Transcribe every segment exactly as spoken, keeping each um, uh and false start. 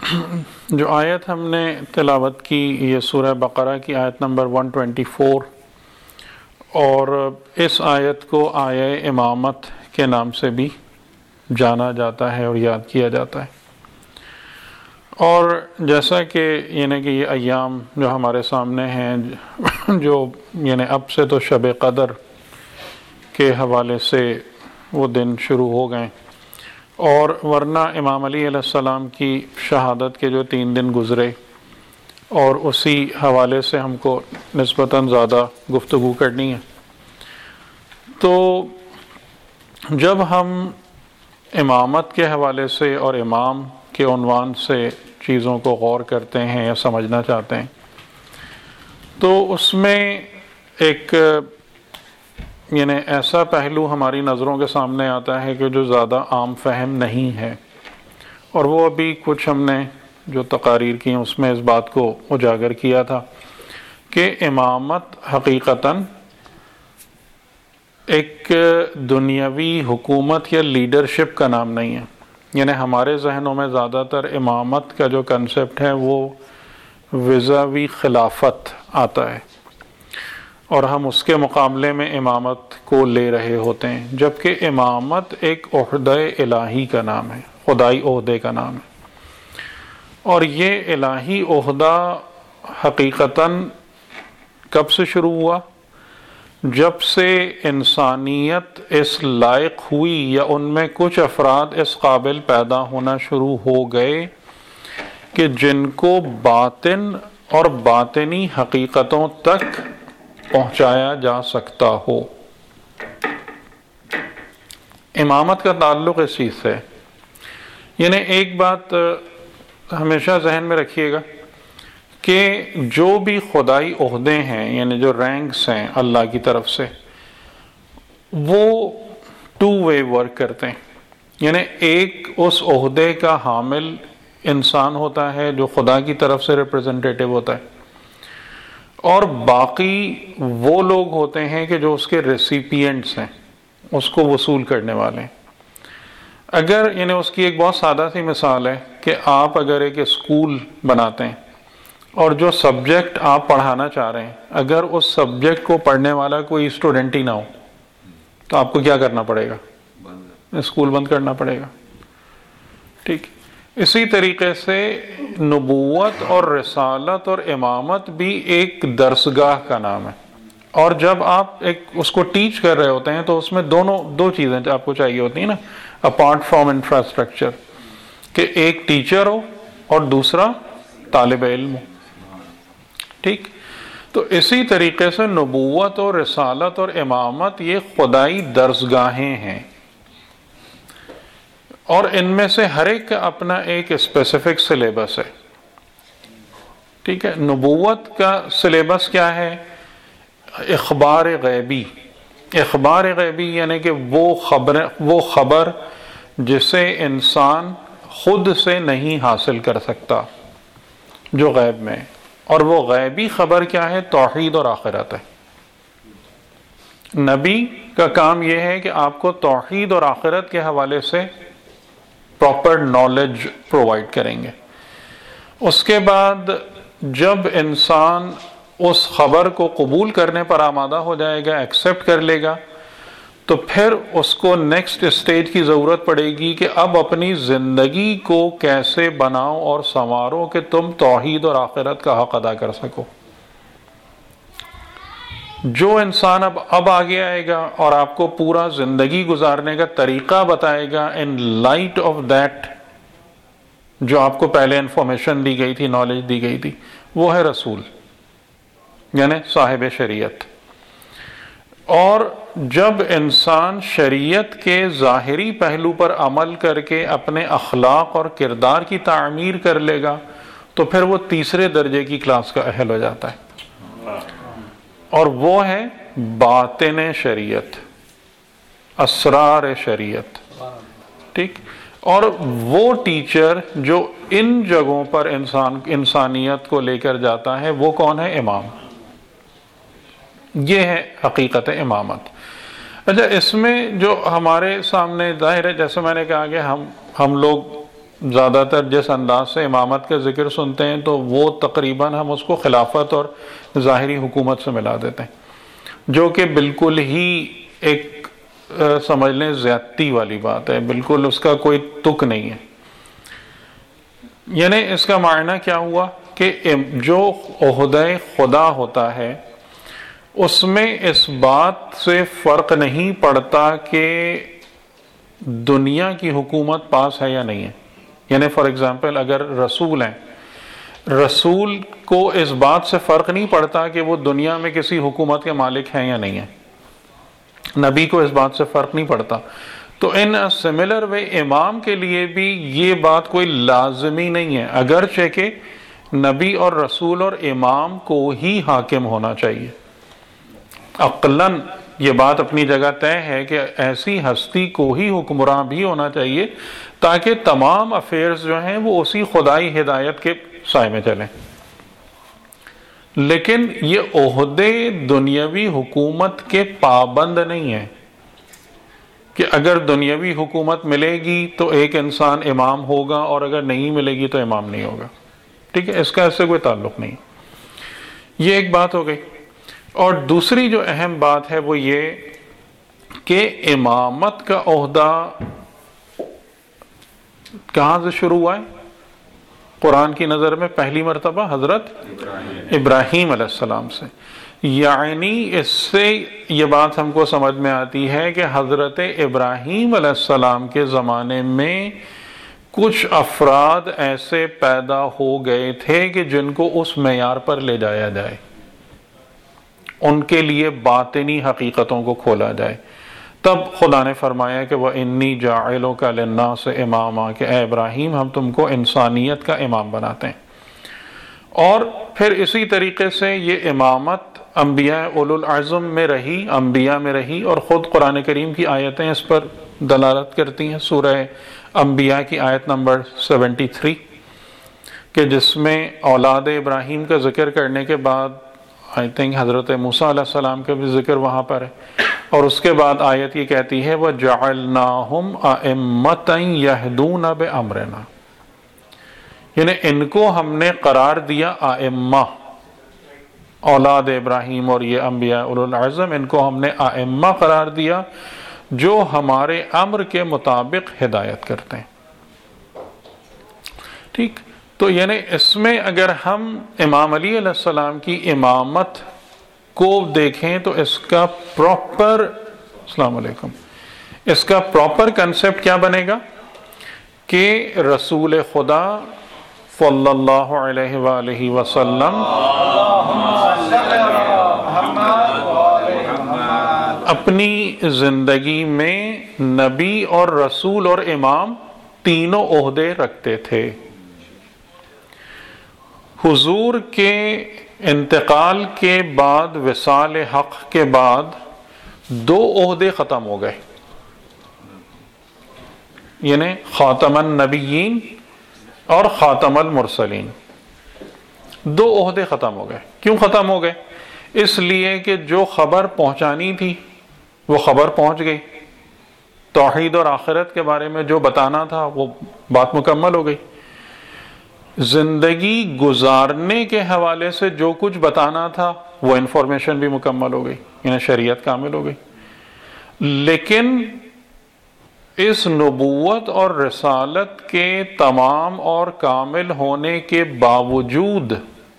جو آیت ہم نے تلاوت کی یہ سورہ بقرہ کی آیت نمبر ایک سو چوبیس، اور اس آیت کو آیہ امامت کے نام سے بھی جانا جاتا ہے اور یاد کیا جاتا ہے۔ اور جیسا کہ یعنی کہ یہ ایام جو ہمارے سامنے ہیں، جو یعنی اب سے تو شب قدر کے حوالے سے وہ دن شروع ہو گئے، اور ورنہ امام علی علیہ السلام کی شہادت کے جو تین دن گزرے، اور اسی حوالے سے ہم کو نسبتاً زیادہ گفتگو کرنی ہے۔ تو جب ہم امامت کے حوالے سے اور امام کے عنوان سے چیزوں کو غور کرتے ہیں یا سمجھنا چاہتے ہیں، تو اس میں ایک یعنی ایسا پہلو ہماری نظروں کے سامنے آتا ہے کہ جو زیادہ عام فہم نہیں ہے، اور وہ ابھی کچھ ہم نے جو تقاریر کی ہیں اس میں اس بات کو اجاگر کیا تھا کہ امامت حقیقتاً ایک دنیاوی حکومت یا لیڈرشپ کا نام نہیں ہے۔ یعنی ہمارے ذہنوں میں زیادہ تر امامت کا جو کنسپٹ ہے وہ وزاوی خلافت آتا ہے، اور ہم اس کے مقابلے میں امامت کو لے رہے ہوتے ہیں، جبکہ امامت ایک عہدہ الہی کا نام ہے، خدائی عہدے کا نام ہے۔ اور یہ الہی عہدہ حقیقتاً کب سے شروع ہوا؟ جب سے انسانیت اس لائق ہوئی یا ان میں کچھ افراد اس قابل پیدا ہونا شروع ہو گئے کہ جن کو باطن اور باطنی حقیقتوں تک پہنچایا جا سکتا ہو۔ امامت کا تعلق اس چیز سے، یعنی ایک بات ہمیشہ ذہن میں رکھیے گا کہ جو بھی خدائی عہدے ہیں، یعنی جو رینکس ہیں اللہ کی طرف سے، وہ ٹو وے ورک کرتے ہیں۔ یعنی ایک اس عہدے کا حامل انسان ہوتا ہے جو خدا کی طرف سے ریپرزنٹیٹو ہوتا ہے، اور باقی وہ لوگ ہوتے ہیں کہ جو اس کے ریسیپینٹس ہیں، اس کو وصول کرنے والے ہیں۔ اگر یعنی اس کی ایک بہت سادہ سی مثال ہے کہ آپ اگر ایک اسکول بناتے ہیں اور جو سبجیکٹ آپ پڑھانا چاہ رہے ہیں، اگر اس سبجیکٹ کو پڑھنے والا کوئی اسٹوڈنٹ ہی نہ ہو تو آپ کو کیا کرنا پڑے گا؟ اسکول بند کرنا پڑے گا۔ ٹھیک، اسی طریقے سے نبوت اور رسالت اور امامت بھی ایک درسگاہ کا نام ہے، اور جب آپ ایک اس کو ٹیچ کر رہے ہوتے ہیں تو اس میں دونوں دو چیزیں آپ کو چاہیے ہوتی ہیں نا، اپارٹ فرام انفراسٹرکچر، کہ ایک ٹیچر ہو اور دوسرا طالب علم ہو۔ ٹھیک، تو اسی طریقے سے نبوت اور رسالت اور امامت یہ خدائی درسگاہیں ہیں، اور ان میں سے ہر ایک کا اپنا ایک اسپیسیفک سلیبس ہے۔ ٹھیک ہے، نبوت کا سلیبس کیا ہے؟ اخبار غیبی۔ اخبار غیبی یعنی کہ وہ خبر وہ خبر جسے انسان خود سے نہیں حاصل کر سکتا، جو غیب میں، اور وہ غیبی خبر کیا ہے؟ توحید اور آخرت ہے۔ نبی کا کام یہ ہے کہ آپ کو توحید اور آخرت کے حوالے سے پراپر نالج پرووائڈ کریں گے۔ اس کے بعد جب انسان اس خبر کو قبول کرنے پر آمادہ ہو جائے گا، ایکسیپٹ کر لے گا، تو پھر اس کو نیکسٹ اسٹیج کی ضرورت پڑے گی کہ اب اپنی زندگی کو کیسے بناؤ اور سنوارو کہ تم توحید اور آخرت کا حق ادا کر سکو۔ جو انسان اب اب آگے آئے گا اور آپ کو پورا زندگی گزارنے کا طریقہ بتائے گا ان لائٹ آف دیٹ جو آپ کو پہلے انفارمیشن دی گئی تھی، نالج دی گئی تھی، وہ ہے رسول، یعنی صاحب شریعت۔ اور جب انسان شریعت کے ظاہری پہلو پر عمل کر کے اپنے اخلاق اور کردار کی تعمیر کر لے گا تو پھر وہ تیسرے درجے کی کلاس کا اہل ہو جاتا ہے، اور وہ ہے باطن شریعت، اسرار شریعت۔ ٹھیک، اور وہ ٹیچر جو ان جگہوں پر انسان انسانیت کو لے کر جاتا ہے وہ کون ہے؟ امام۔ یہ ہے حقیقت امامت۔ اچھا، اس میں جو ہمارے سامنے ظاہر ہے، جیسے میں نے کہا کہ ہم ہم لوگ زیادہ تر جس انداز سے امامت کا ذکر سنتے ہیں تو وہ تقریباً ہم اس کو خلافت اور ظاہری حکومت سے ملا دیتے ہیں، جو کہ بالکل ہی ایک سمجھ لیں زیادتی والی بات ہے، بالکل اس کا کوئی تک نہیں ہے۔ یعنی اس کا معنی کیا ہوا کہ جو عہدہ خدا ہوتا ہے اس میں اس بات سے فرق نہیں پڑتا کہ دنیا کی حکومت پاس ہے یا نہیں ہے۔ یعنی فار ایگزامپل اگر رسول ہیں، رسول کو اس بات سے فرق نہیں پڑتا کہ وہ دنیا میں کسی حکومت کے مالک ہیں یا نہیں ہیں، نبی کو اس بات سے فرق نہیں پڑتا۔ تو ان سملر وے امام کے لیے بھی یہ بات کوئی لازمی نہیں ہے، اگرچہ کہ نبی اور رسول اور امام کو ہی حاکم ہونا چاہیے۔ عقلاً یہ بات اپنی جگہ طے ہے کہ ایسی ہستی کو ہی حکمراں بھی ہونا چاہیے تاکہ تمام افیئرز جو ہیں وہ اسی خدائی ہدایت کے سائے میں چلیں۔ لیکن یہ عہدے دنیاوی حکومت کے پابند نہیں ہیں کہ اگر دنیاوی حکومت ملے گی تو ایک انسان امام ہوگا اور اگر نہیں ملے گی تو امام نہیں ہوگا، ٹھیک ہے، اس کا اس سے کوئی تعلق نہیں۔ یہ ایک بات ہو گئی۔ اور دوسری جو اہم بات ہے وہ یہ کہ امامت کا عہدہ کہاں سے شروع ہوا ہے؟ قرآن کی نظر میں پہلی مرتبہ حضرت ابراہیم علیہ السلام سے، یعنی اس سے یہ بات ہم کو سمجھ میں آتی ہے کہ حضرت ابراہیم علیہ السلام کے زمانے میں کچھ افراد ایسے پیدا ہو گئے تھے کہ جن کو اس معیار پر لے جایا جائے، ان کے لیے باطنی حقیقتوں کو کھولا جائے۔ تب خدا نے فرمایا کہ وَإِنِّي جَاعِلُكَ لِلنَّاسِ إِمَامًا، کہ اے ابراہیم ہم تم کو انسانیت کا امام بناتے ہیں۔ اور پھر اسی طریقے سے یہ امامت انبیاء اولو العزم میں رہی، انبیاء میں رہی، اور خود قرآن کریم کی آیتیں اس پر دلالت کرتی ہیں۔ سورہ انبیاء کی آیت نمبر سیونٹی تھری کہ جس میں اولاد ابراہیم کا ذکر کرنے کے بعد آئی تھنک حضرت موسیٰ علیہ السلام کا بھی ذکر وہاں پر ہے، اور اس کے بعد آیت یہ کہتی ہے وَجَعَلْنَاهُمْ أَئِمَّةً يَهْدُونَ بِأَمْرِنَا، یعنی ان کو ہم نے قرار دیا ائمہ، اولاد ابراہیم اور یہ انبیاء اولو العزم، ان کو ہم نے ائمہ قرار دیا جو ہمارے امر کے مطابق ہدایت کرتے ہیں، ٹھیک۔ تو یعنی اس میں اگر ہم امام علی علیہ السلام کی امامت کو دیکھیں تو اس کا پراپر السلام علیکم اس کا پراپر کنسپٹ کیا بنے گا کہ رسول خدا صلی اللہ علیہ وآلہ وسلم اپنی زندگی میں نبی اور رسول اور امام تینوں عہدے رکھتے تھے۔ حضور کے انتقال کے بعد، وصال حق کے بعد دو عہدے ختم ہو گئے، یعنی خاتم النبیین اور خاتم المرسلین، دو عہدے ختم ہو گئے۔ کیوں ختم ہو گئے؟ اس لیے کہ جو خبر پہنچانی تھی وہ خبر پہنچ گئی، توحید اور آخرت کے بارے میں جو بتانا تھا وہ بات مکمل ہو گئی، زندگی گزارنے کے حوالے سے جو کچھ بتانا تھا وہ انفارمیشن بھی مکمل ہو گئی، یعنی شریعت کامل ہو گئی۔ لیکن اس نبوت اور رسالت کے تمام اور کامل ہونے کے باوجود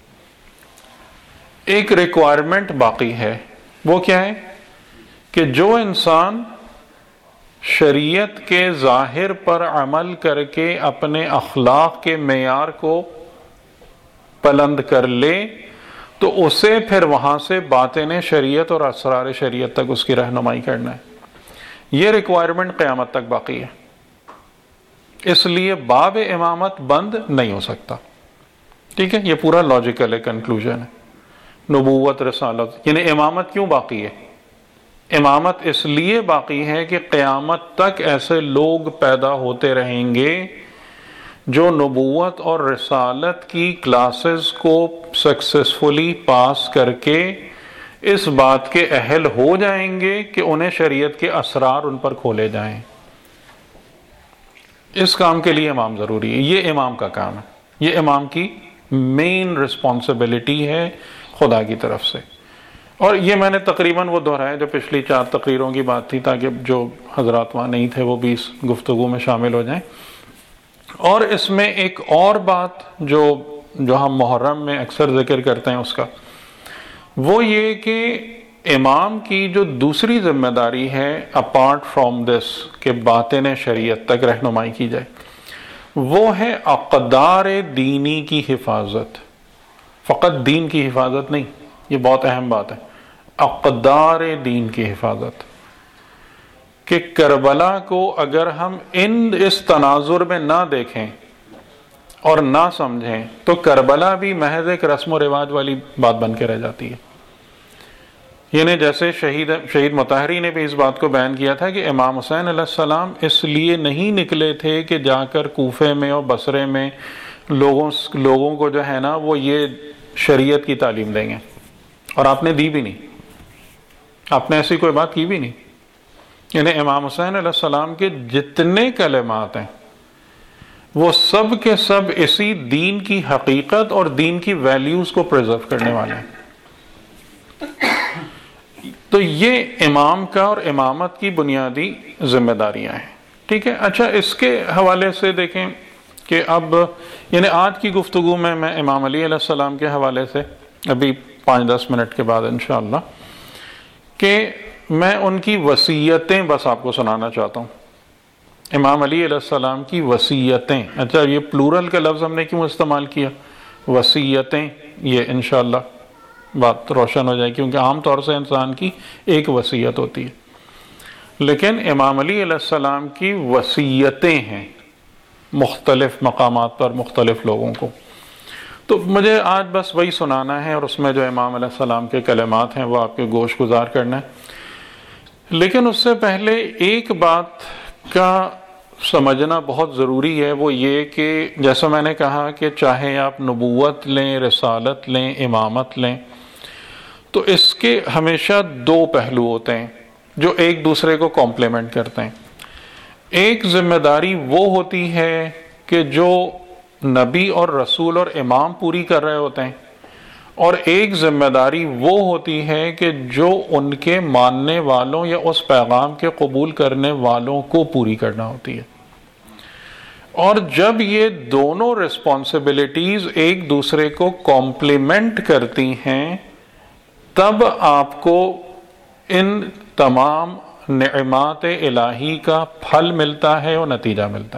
ایک ریکوائرمنٹ باقی ہے، وہ کیا ہے کہ جو انسان شریعت کے ظاہر پر عمل کر کے اپنے اخلاق کے معیار کو بلند کر لے تو اسے پھر وہاں سے باطن شریعت اور اسرار شریعت تک اس کی رہنمائی کرنا ہے۔ یہ ریکوائرمنٹ قیامت تک باقی ہے، اس لیے باب امامت بند نہیں ہو سکتا، ٹھیک ہے۔ یہ پورا لاجیکل ہے، کنکلوژن ہے۔ نبوت، رسالت، یعنی امامت کیوں باقی ہے؟ امامت اس لیے باقی ہے کہ قیامت تک ایسے لوگ پیدا ہوتے رہیں گے جو نبوت اور رسالت کی کلاسز کو سکسیسفلی پاس کر کے اس بات کے اہل ہو جائیں گے کہ انہیں شریعت کے اسرار ان پر کھولے جائیں۔ اس کام کے لیے امام ضروری ہے، یہ امام کا کام ہے، یہ امام کی مین رسپانسبلٹی ہے خدا کی طرف سے. اور یہ میں نے تقریباً وہ دہرایا جو پچھلی چار تقریروں کی بات تھی، تاکہ جو حضرات وہاں نہیں تھے وہ بھی اس گفتگو میں شامل ہو جائیں. اور اس میں ایک اور بات جو جو ہم محرم میں اکثر ذکر کرتے ہیں اس کا، وہ یہ کہ امام کی جو دوسری ذمہ داری ہے اپارٹ فرام دس کہ باطن شریعت تک رہنمائی کی جائے، وہ ہے اقدار دینی کی حفاظت. فقط دین کی حفاظت نہیں، یہ بہت اہم بات ہے، اقدار دین کی حفاظت. کہ کربلا کو اگر ہم ان اس تناظر میں نہ دیکھیں اور نہ سمجھیں تو کربلا بھی محض ایک رسم و رواج والی بات بن کے رہ جاتی ہے. یعنی جیسے شہید شہید مطہری نے بھی اس بات کو بیان کیا تھا کہ امام حسین علیہ السلام اس لیے نہیں نکلے تھے کہ جا کر کوفے میں اور بصرے میں لوگوں لوگوں کو جو ہے نا وہ یہ شریعت کی تعلیم دیں گے، اور آپ نے دی بھی نہیں، آپ نے ایسی کوئی بات کی بھی نہیں. یعنی امام حسین علیہ السلام کے جتنے کلمات ہیں وہ سب کے سب اسی دین کی حقیقت اور دین کی ویلیوز کو پریزرو کرنے والے ہیں. تو یہ امام کا اور امامت کی بنیادی ذمہ داریاں ہیں. ٹھیک ہے. اچھا، اس کے حوالے سے دیکھیں کہ اب یعنی آج کی گفتگو میں میں امام علی علیہ السلام کے حوالے سے ابھی پانچ دس منٹ کے بعد انشاءاللہ کہ میں ان کی وصیتیں بس آپ کو سنانا چاہتا ہوں. امام علی علیہ السلام کی وصیتیں. اچھا، یہ پلورل کا لفظ ہم نے کیوں استعمال کیا؟ وصیتیں، یہ انشاءاللہ بات روشن ہو جائے، کیونکہ عام طور سے انسان کی ایک وصیت ہوتی ہے، لیکن امام علی علیہ السلام کی وصیتیں ہیں مختلف مقامات پر مختلف لوگوں کو. تو مجھے آج بس وہی سنانا ہے، اور اس میں جو امام علیہ السلام کے کلمات ہیں وہ آپ کے گوش گزار کرنا ہے. لیکن اس سے پہلے ایک بات کا سمجھنا بہت ضروری ہے، وہ یہ کہ جیسا میں نے کہا کہ چاہے آپ نبوت لیں، رسالت لیں، امامت لیں، تو اس کے ہمیشہ دو پہلو ہوتے ہیں جو ایک دوسرے کو کمپلیمنٹ کرتے ہیں. ایک ذمہ داری وہ ہوتی ہے کہ جو نبی اور رسول اور امام پوری کر رہے ہوتے ہیں، اور ایک ذمہ داری وہ ہوتی ہے کہ جو ان کے ماننے والوں یا اس پیغام کے قبول کرنے والوں کو پوری کرنا ہوتی ہے. اور جب یہ دونوں رسپانسبلٹیز ایک دوسرے کو کمپلیمنٹ کرتی ہیں تب آپ کو ان تمام نعمات الہی کا پھل ملتا ہے اور نتیجہ ملتا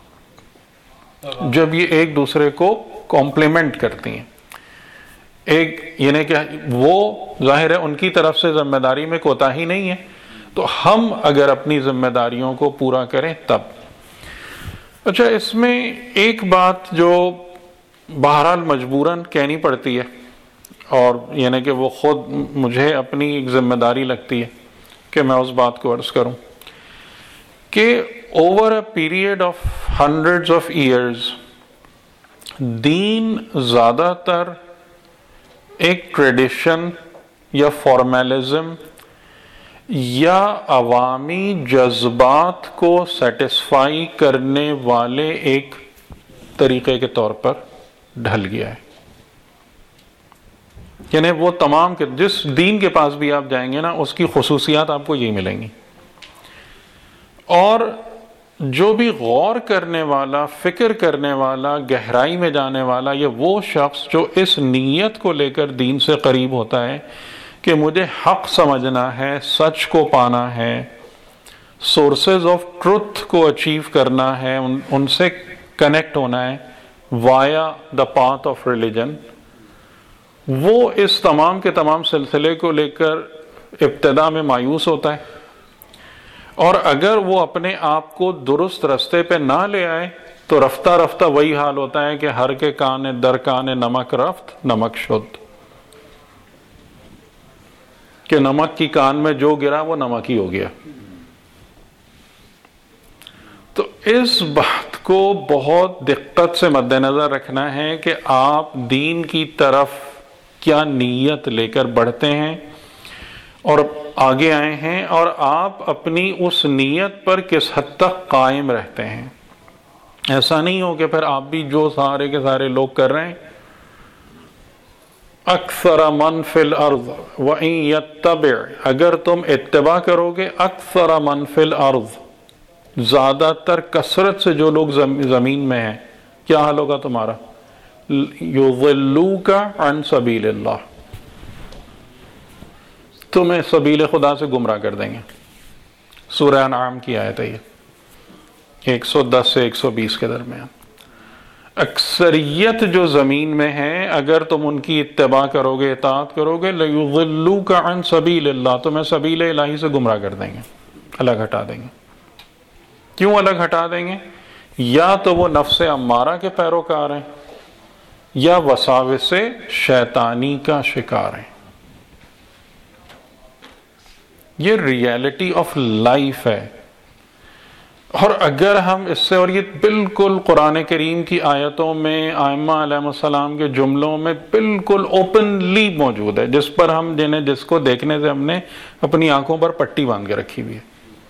ہے، جب یہ ایک دوسرے کو کمپلیمنٹ کرتی ہیں. ایک یعنی کہ وہ ظاہر ہے ان کی طرف سے ذمہ داری میں کوتاہی نہیں ہے، تو ہم اگر اپنی ذمہ داریوں کو پورا کریں تب. اچھا، اس میں ایک بات جو بہرحال مجبوراً کہنی پڑتی ہے، اور یعنی کہ وہ خود مجھے اپنی ایک ذمہ داری لگتی ہے کہ میں اس بات کو عرض کروں کہ over a period of hundreds of years دین زیادہ تر ایک ٹریڈیشن یا فارمیلزم یا عوامی جذبات کو سیٹسفائی کرنے والے ایک طریقے کے طور پر ڈھل گیا ہے. یعنی وہ تمام کے جس دین کے پاس بھی آپ جائیں گے نا، اس کی خصوصیات آپ کو یہی ملیں گی. اور جو بھی غور کرنے والا، فکر کرنے والا، گہرائی میں جانے والا، یہ وہ شخص جو اس نیت کو لے کر دین سے قریب ہوتا ہے کہ مجھے حق سمجھنا ہے، سچ کو پانا ہے، سورسز آف ٹروتھ کو اچیو کرنا ہے، ان, ان سے کنیکٹ ہونا ہے via the path of religion, وہ اس تمام کے تمام سلسلے کو لے کر ابتدا میں مایوس ہوتا ہے. اور اگر وہ اپنے آپ کو درست رستے پہ نہ لے آئے تو رفتہ رفتہ وہی حال ہوتا ہے کہ ہر کے کان در کان نمک رفت نمک شد، کہ نمک کی کان میں جو گرا وہ نمک ہی ہو گیا. تو اس بات کو بہت دقت سے مد نظر رکھنا ہے کہ آپ دین کی طرف کیا نیت لے کر بڑھتے ہیں اور آگے آئے ہیں، اور آپ اپنی اس نیت پر کس حد تک قائم رہتے ہیں. ایسا نہیں ہو کہ پھر آپ بھی جو سارے کے سارے لوگ کر رہے ہیں. اکثر من فی الارض وَإِن يَتَّبِعْ، اگر تم اتباع کرو گے اکثر من فی الارض، زیادہ تر کثرت سے جو لوگ زمین میں ہیں، کیا حال ہوگا تمہارا؟ یضلوک عن سبیل اللہ، تمہیں سبیل خدا سے گمراہ کر دیں گے. سورہ انعام کی آیت ہے یہ، ایک سو دس سے ایک سو بیس کے درمیان. اکثریت جو زمین میں ہے اگر تم ان کی اتباع کرو گے، اطاعت کرو گے، لیضلوک عن سبیل اللہ، تمہیں سبیل الہی سے گمراہ کر دیں گے، الگ ہٹا دیں گے. کیوں الگ ہٹا دیں گے؟ یا تو وہ نفس امارہ کے پیروکار ہیں یا وساوس شیطانی کا شکار ہیں. یہ ریئلٹی آف لائف ہے. اور اگر ہم اس سے، اور یہ بالکل قرآن کریم کی آیتوں میں ائمہ علیہ السلام کے جملوں میں بالکل اوپنلی موجود ہے، جس پر ہم جنہیں جس کو دیکھنے سے ہم نے اپنی آنکھوں پر پٹی باندھ کے رکھی ہوئی ہے.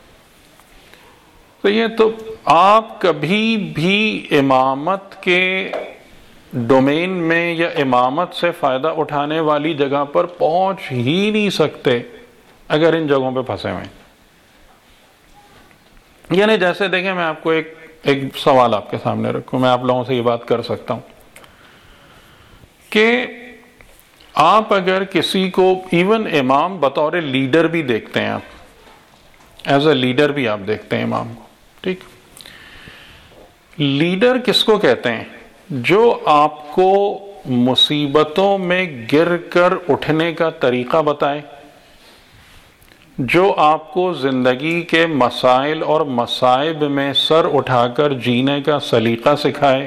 تو یہ تو آپ کبھی بھی امامت کے ڈومین میں یا امامت سے فائدہ اٹھانے والی جگہ پر پہنچ ہی نہیں سکتے اگر ان جگہوں پہ پھنسے ہوئے. یعنی جیسے دیکھیں، میں آپ کو ایک ایک سوال آپ کے سامنے رکھوں، میں آپ لوگوں سے یہ بات کر سکتا ہوں کہ آپ اگر کسی کو ایون امام بطور لیڈر بھی دیکھتے ہیں، آپ ایز اے لیڈر بھی آپ دیکھتے ہیں امام کو، ٹھیک؟ لیڈر کس کو کہتے ہیں؟ جو آپ کو مصیبتوں میں گر کر اٹھنے کا طریقہ بتائے، جو آپ کو زندگی کے مسائل اور مصائب میں سر اٹھا کر جینے کا سلیقہ سکھائے،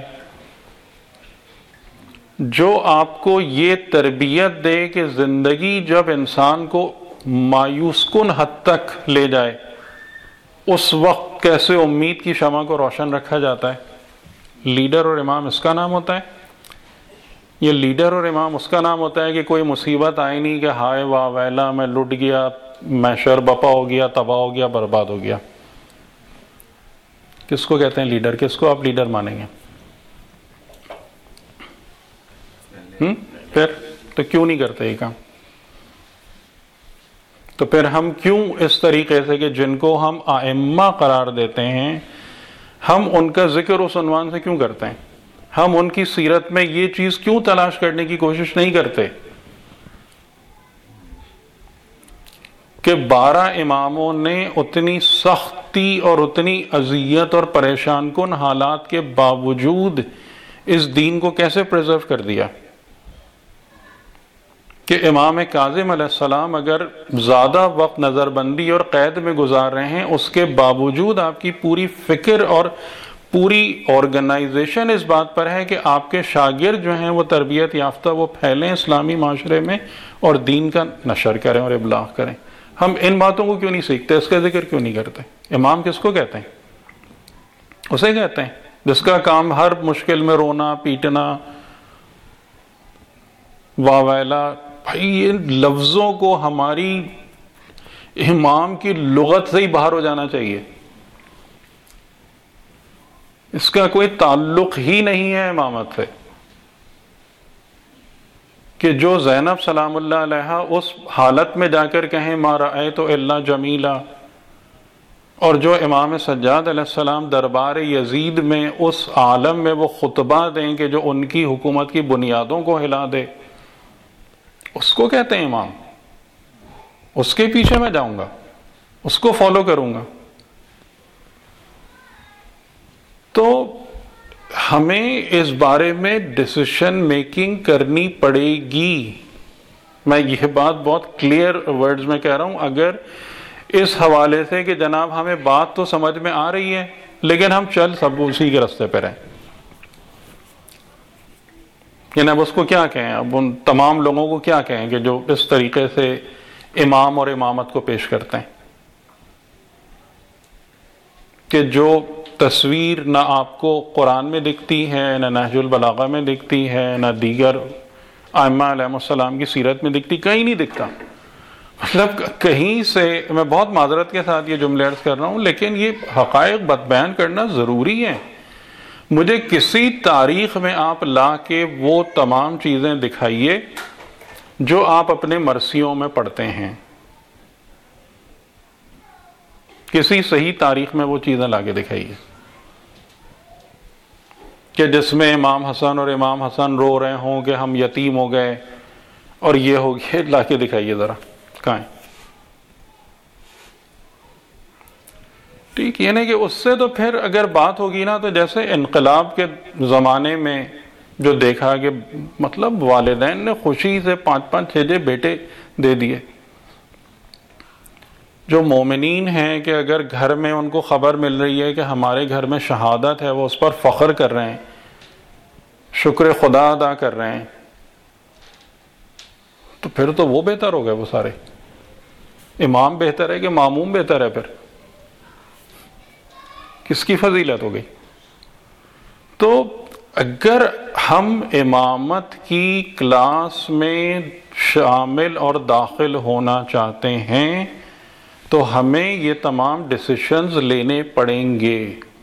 جو آپ کو یہ تربیت دے کہ زندگی جب انسان کو مایوس کن حد تک لے جائے اس وقت کیسے امید کی شمع کو روشن رکھا جاتا ہے. لیڈر اور امام اس کا نام ہوتا ہے. یہ لیڈر اور امام اس کا نام ہوتا ہے کہ کوئی مصیبت آئی نہیں کہ ہائے واہ ویلا میں لٹ گیا، میں شر بپا ہو گیا، تباہ ہو گیا، برباد ہو گیا. کس کو کہتے ہیں لیڈر؟ کس کو آپ لیڈر مانیں گے؟ ہم؟ پھر تو کیوں نہیں کرتے یہ کام؟ تو پھر ہم کیوں اس طریقے سے کہ جن کو ہم ائمہ قرار دیتے ہیں، ہم ان کا ذکر اس عنوان سے کیوں کرتے ہیں؟ ہم ان کی سیرت میں یہ چیز کیوں تلاش کرنے کی کوشش نہیں کرتے کہ بارہ اماموں نے اتنی سختی اور اتنی اذیت اور پریشان کن حالات کے باوجود اس دین کو کیسے پریزرو کر دیا؟ کہ امام کاظم علیہ السلام اگر زیادہ وقت نظر بندی اور قید میں گزار رہے ہیں، اس کے باوجود آپ کی پوری فکر اور پوری آرگنائزیشن اس بات پر ہے کہ آپ کے شاگرد جو ہیں وہ تربیت یافتہ، وہ پھیلیں اسلامی معاشرے میں اور دین کا نشر کریں اور ابلاغ کریں. ہم ان باتوں کو کیوں نہیں سیکھتے؟ اس کا ذکر کیوں نہیں کرتے؟ امام کس کو کہتے ہیں؟ اسے کہتے ہیں جس کا کام ہر مشکل میں رونا پیٹنا، واویلا. بھائی ان لفظوں کو ہماری امام کی لغت سے ہی باہر ہو جانا چاہیے. اس کا کوئی تعلق ہی نہیں ہے امامت سے. کہ جو زینب سلام اللہ علیہا اس حالت میں جا کر کہیں ما رأیت الا جمیلا، اور جو امام سجاد علیہ السلام دربار یزید میں اس عالم میں وہ خطبہ دیں کہ جو ان کی حکومت کی بنیادوں کو ہلا دے، اس کو کہتے ہیں امام. اس کے پیچھے میں جاؤں گا، اس کو فالو کروں گا. تو ہمیں اس بارے میں ڈیسیشن میکنگ کرنی پڑے گی. میں یہ بات بہت کلیئر ورڈز میں کہہ رہا ہوں. اگر اس حوالے سے کہ جناب ہمیں بات تو سمجھ میں آ رہی ہے لیکن ہم چل سب اسی کے راستے پہ رہیں، یعنی اب اس کو کیا کہیں؟ اب ان تمام لوگوں کو کیا کہیں کہ جو اس طریقے سے امام اور امامت کو پیش کرتے ہیں، کہ جو تصویر نہ آپ کو قرآن میں دکھتی ہے، نہ نہج البلاغہ میں دکھتی ہے، نہ دیگر ائمہ علیہ السلام کی سیرت میں دکھتی، کہیں نہیں دکھتا. مطلب کہیں سے، میں بہت معذرت کے ساتھ یہ جملے عرض کر رہا ہوں لیکن یہ حقائق بیان کرنا ضروری ہے. مجھے کسی تاریخ میں آپ لا کے وہ تمام چیزیں دکھائیے جو آپ اپنے مرثیوں میں پڑھتے ہیں، کسی صحیح تاریخ میں وہ چیزیں لا کے دکھائیے کہ جس میں امام حسن اور امام حسن رو رہے ہوں کہ ہم یتیم ہو گئے اور یہ ہو گئے، لا کے دکھائیے ذرا کہاں ہے؟ ٹھیک، یعنی کہ اس سے تو پھر اگر بات ہوگی نا تو جیسے انقلاب کے زمانے میں جو دیکھا کہ مطلب والدین نے خوشی سے پانچ پانچ چھ چھ بیٹے دے دیے، جو مومنین ہیں کہ اگر گھر میں ان کو خبر مل رہی ہے کہ ہمارے گھر میں شہادت ہے، وہ اس پر فخر کر رہے ہیں، شکر خدا ادا کر رہے ہیں، تو پھر تو وہ بہتر ہو گئے وہ سارے۔ امام بہتر ہے کہ ماموم بہتر ہے؟ پھر کس کی فضیلت ہو گئی؟ تو اگر ہم امامت کی کلاس میں شامل اور داخل ہونا چاہتے ہیں تو ہمیں یہ تمام ڈیسیشنز لینے پڑیں گے،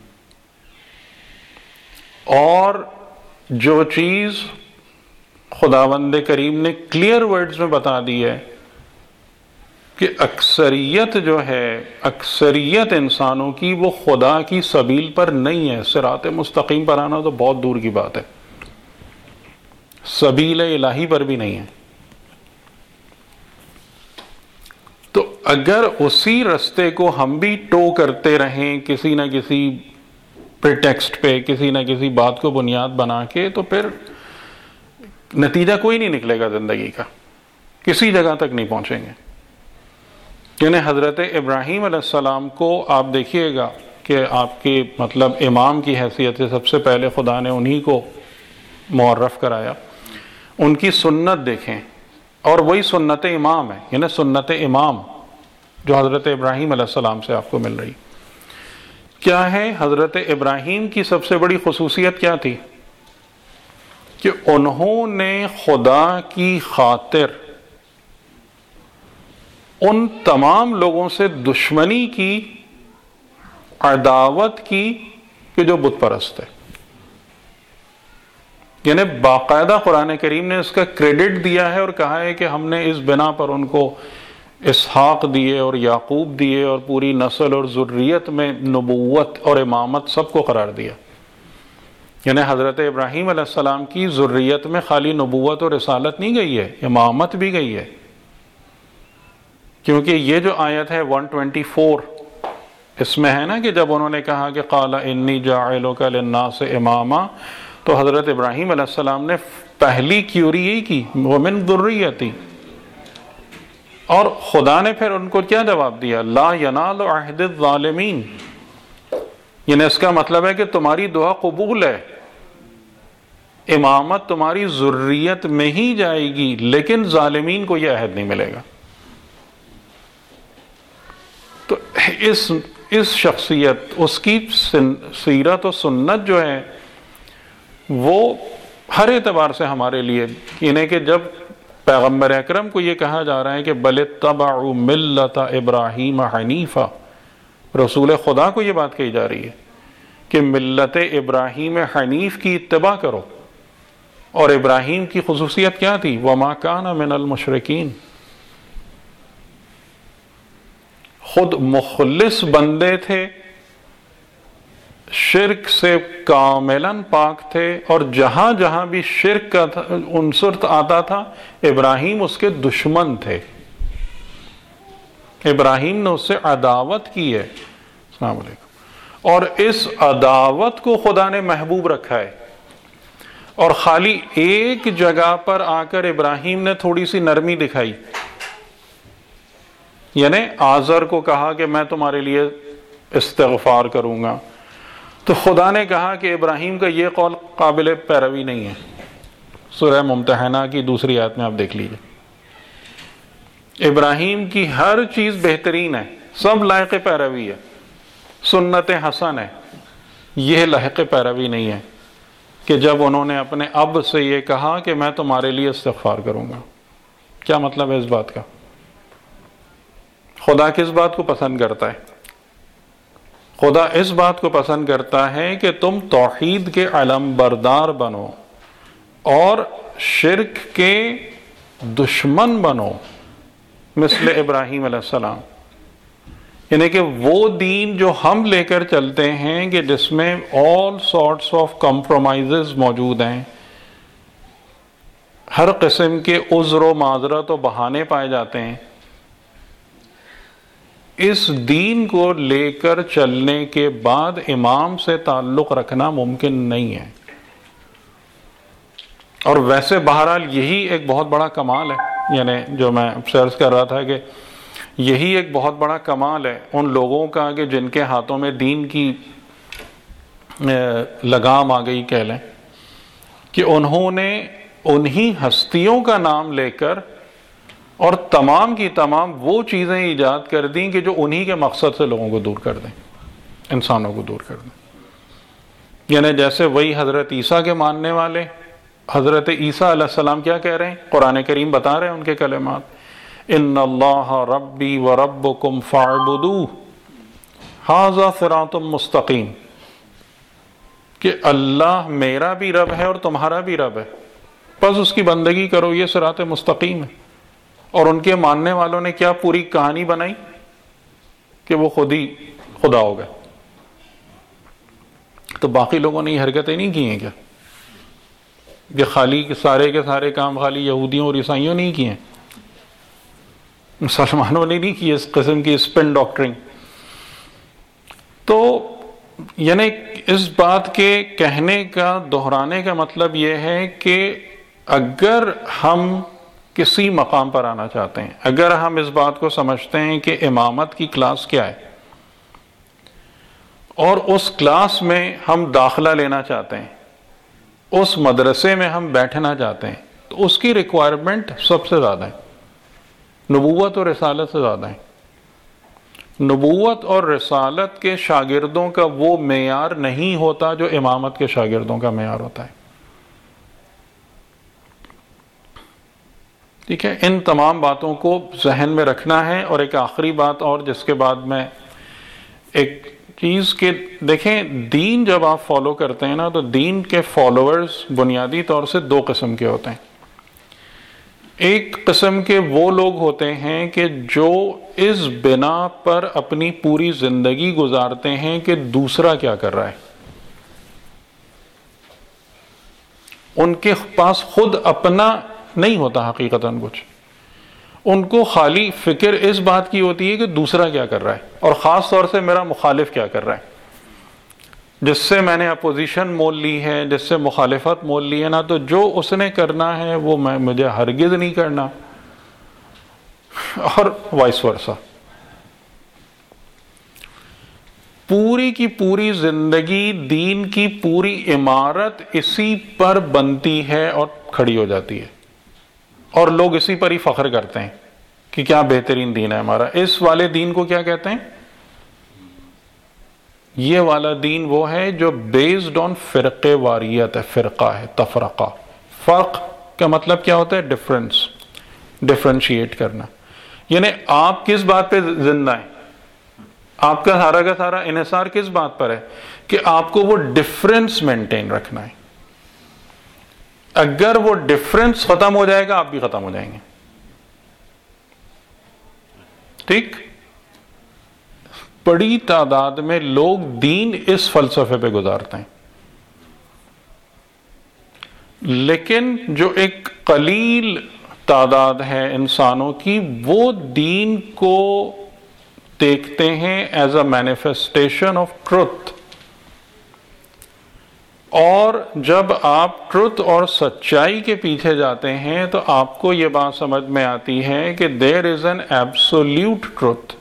اور جو چیز خداوند کریم نے کلیئر ورڈز میں بتا دی ہے کہ اکثریت جو ہے، اکثریت انسانوں کی وہ خدا کی سبیل پر نہیں ہے، صراط مستقیم پر آنا تو بہت دور کی بات ہے، سبیل الہی پر بھی نہیں ہے۔ تو اگر اسی رستے کو ہم بھی ٹو کرتے رہیں کسی نہ کسی پریٹیکسٹ پہ، کسی نہ کسی بات کو بنیاد بنا کے، تو پھر نتیجہ کوئی نہیں نکلے گا زندگی کا، کسی جگہ تک نہیں پہنچیں گے۔ یعنی حضرت ابراہیم علیہ السلام کو آپ دیکھیے گا کہ آپ کے مطلب امام کی حیثیت سے سب سے پہلے خدا نے انہی کو معرف کرایا، ان کی سنت دیکھیں، اور وہی سنت امام ہے، یعنی سنت امام جو حضرت ابراہیم علیہ السلام سے آپ کو مل رہی۔ کیا ہے حضرت ابراہیم کی سب سے بڑی خصوصیت کیا تھی؟ کہ انہوں نے خدا کی خاطر ان تمام لوگوں سے دشمنی کی، عداوت کی کہ جو بت پرست ہے۔ یعنی باقاعدہ قرآن کریم نے اس کا کریڈٹ دیا ہے اور کہا ہے کہ ہم نے اس بنا پر ان کو اسحاق دیے اور یعقوب دیے اور پوری نسل اور ذریت میں نبوت اور امامت سب کو قرار دیا۔ یعنی حضرت ابراہیم علیہ السلام کی ذریت میں خالی نبوت اور رسالت نہیں گئی ہے، امامت بھی گئی ہے، کیونکہ یہ جو آیت ہے ایک سو چوبیس، اس میں ہے نا کہ جب انہوں نے کہا کہ قال انی جاعلک للناس اماما، تو حضرت ابراہیم علیہ السلام نے پہلی کیوری یہی کی، ومن ذریتی، اور خدا نے پھر ان کو کیا جواب دیا؟ لا ینال عہد الظالمین، یعنی اس کا مطلب ہے کہ تمہاری دعا قبول ہے، امامت تمہاری ذریت میں ہی جائے گی، لیکن ظالمین کو یہ عہد نہیں ملے گا۔ تو اس اس شخصیت، اس کی سیرت و سنت جو ہے وہ ہر اعتبار سے ہمارے لیے، یعنی کہ جب پیغمبر اکرم کو یہ کہا جا رہا ہے کہ بل اتبعوا ملت ابراہیم حنیفا، رسول خدا کو یہ بات کہی جا رہی ہے کہ ملت ابراہیم حنیف کی اتباع کرو، اور ابراہیم کی خصوصیت کیا تھی؟ وما کان من المشرکین، خود مخلص بندے تھے، شرک سے کاملاً پاک تھے، اور جہاں جہاں بھی شرک کا عنصر آتا تھا ابراہیم اس کے دشمن تھے، ابراہیم نے اس سے عداوت کی ہے۔ السلام علیکم۔ اور اس عداوت کو خدا نے محبوب رکھا ہے، اور خالی ایک جگہ پر آ کر ابراہیم نے تھوڑی سی نرمی دکھائی، یعنی آزر کو کہا کہ میں تمہارے لیے استغفار کروں گا، تو خدا نے کہا کہ ابراہیم کا یہ قول قابل پیروی نہیں ہے۔ سورہ ممتحنہ کی دوسری آیت میں آپ دیکھ لیجئے، ابراہیم کی ہر چیز بہترین ہے، سب لائق پیروی ہے، سنت حسن ہے، یہ لائق پیروی نہیں ہے کہ جب انہوں نے اپنے اب سے یہ کہا کہ میں تمہارے لیے استغفار کروں گا۔ کیا مطلب ہے اس بات کا؟ خدا کس بات کو پسند کرتا ہے؟ خدا اس بات کو پسند کرتا ہے کہ تم توحید کے علم بردار بنو اور شرک کے دشمن بنو، مثل ابراہیم علیہ السلام. یعنی کہ وہ دین جو ہم لے کر چلتے ہیں کہ جس میں آل سارٹس آف کمپرومائزز موجود ہیں، ہر قسم کے عذر و معذرت و بہانے پائے جاتے ہیں، اس دین کو لے کر چلنے کے بعد امام سے تعلق رکھنا ممکن نہیں ہے. اور ویسے بہرحال یہی ایک بہت بڑا کمال ہے، یعنی جو میں سرچ کر رہا تھا کہ یہی ایک بہت بڑا کمال ہے ان لوگوں کا کہ جن کے ہاتھوں میں دین کی لگام آ گئی کہہ لیں، کہ انہوں نے انہی ہستیوں کا نام لے کر اور تمام کی تمام وہ چیزیں ایجاد کر دیں کہ جو انہی کے مقصد سے لوگوں کو دور کر دیں، انسانوں کو دور کر دیں. یعنی جیسے وہی حضرت عیسیٰ کے ماننے والے حضرت عیسیٰ علیہ السلام کیا کہہ رہے ہیں، قرآن کریم بتا رہے ہیں ان کے کلمات، ان اللہ ربی و ربکم فاعبدوہ ھذا صراط مستقیم، کہ اللہ میرا بھی رب ہے اور تمہارا بھی رب ہے، بس اس کی بندگی کرو، یہ صراط مستقیم ہے. اور ان کے ماننے والوں نے کیا پوری کہانی بنائی کہ وہ خود ہی خدا ہو گئے. تو باقی لوگوں نے یہ حرکتیں نہیں کی ہیں کیا؟ کہ خالی سارے کے سارے کام خالی یہودیوں اور عیسائیوں نے ہی کیے ہیں، مسلمانوں نے نہیں کی اس قسم کی اسپن ڈاکٹرنگ. تو یعنی اس بات کے کہنے کا دہرانے کا مطلب یہ ہے کہ اگر ہم کسی مقام پر آنا چاہتے ہیں، اگر ہم اس بات کو سمجھتے ہیں کہ امامت کی کلاس کیا ہے اور اس کلاس میں ہم داخلہ لینا چاہتے ہیں، اس مدرسے میں ہم بیٹھنا چاہتے ہیں، تو اس کی ریکوائرمنٹ سب سے زیادہ ہے، نبوت اور رسالت سے زیادہ ہے. نبوت اور رسالت کے شاگردوں کا وہ معیار نہیں ہوتا جو امامت کے شاگردوں کا معیار ہوتا ہے. ٹھیک ہے، ان تمام باتوں کو ذہن میں رکھنا ہے. اور ایک آخری بات اور جس کے بعد میں ایک چیز کہ دیکھیں، دین جب آپ فالو کرتے ہیں نا تو دین کے فالوورز بنیادی طور سے دو قسم کے ہوتے ہیں. ایک قسم کے وہ لوگ ہوتے ہیں کہ جو اس بنا پر اپنی پوری زندگی گزارتے ہیں کہ دوسرا کیا کر رہا ہے، ان کے پاس خود اپنا نہیں ہوتا حقیقتاً کچھ، ان کو خالی فکر اس بات کی ہوتی ہے کہ دوسرا کیا کر رہا ہے، اور خاص طور سے میرا مخالف کیا کر رہا ہے، جس سے میں نے اپوزیشن مول لی ہے، جس سے مخالفت مول لی ہے نا، تو جو اس نے کرنا ہے وہ میں مجھے ہرگز نہیں کرنا، اور وائس ورسا. پوری کی پوری زندگی دین کی پوری عمارت اسی پر بنتی ہے اور کھڑی ہو جاتی ہے، اور لوگ اسی پر ہی فخر کرتے ہیں کہ کیا بہترین دین ہے ہمارا. اس والے دین کو کیا کہتے ہیں؟ یہ والا دین وہ ہے جو بیسڈ آن فرقے واریت ہے، فرقہ ہے، تفرقہ. فرق کا مطلب کیا ہوتا ہے؟ ڈفرنس، ڈفرینشیٹ کرنا. یعنی آپ کس بات پہ زندہ ہیں؟ آپ کا سارا کا سارا انحصار کس بات پر ہے؟ کہ آپ کو وہ ڈفرنس مینٹین رکھنا ہے. اگر وہ ڈفرنس ختم ہو جائے گا آپ بھی ختم ہو جائیں گے. ٹھیک؟ بڑی تعداد میں لوگ دین اس فلسفے پہ گزارتے ہیں، لیکن جو ایک قلیل تعداد ہے انسانوں کی، وہ دین کو دیکھتے ہیں as a manifestation of truth. اور جب آپ ٹروتھ اور سچائی کے پیچھے جاتے ہیں تو آپ کو یہ بات سمجھ میں آتی ہے کہ there is an absolute truth,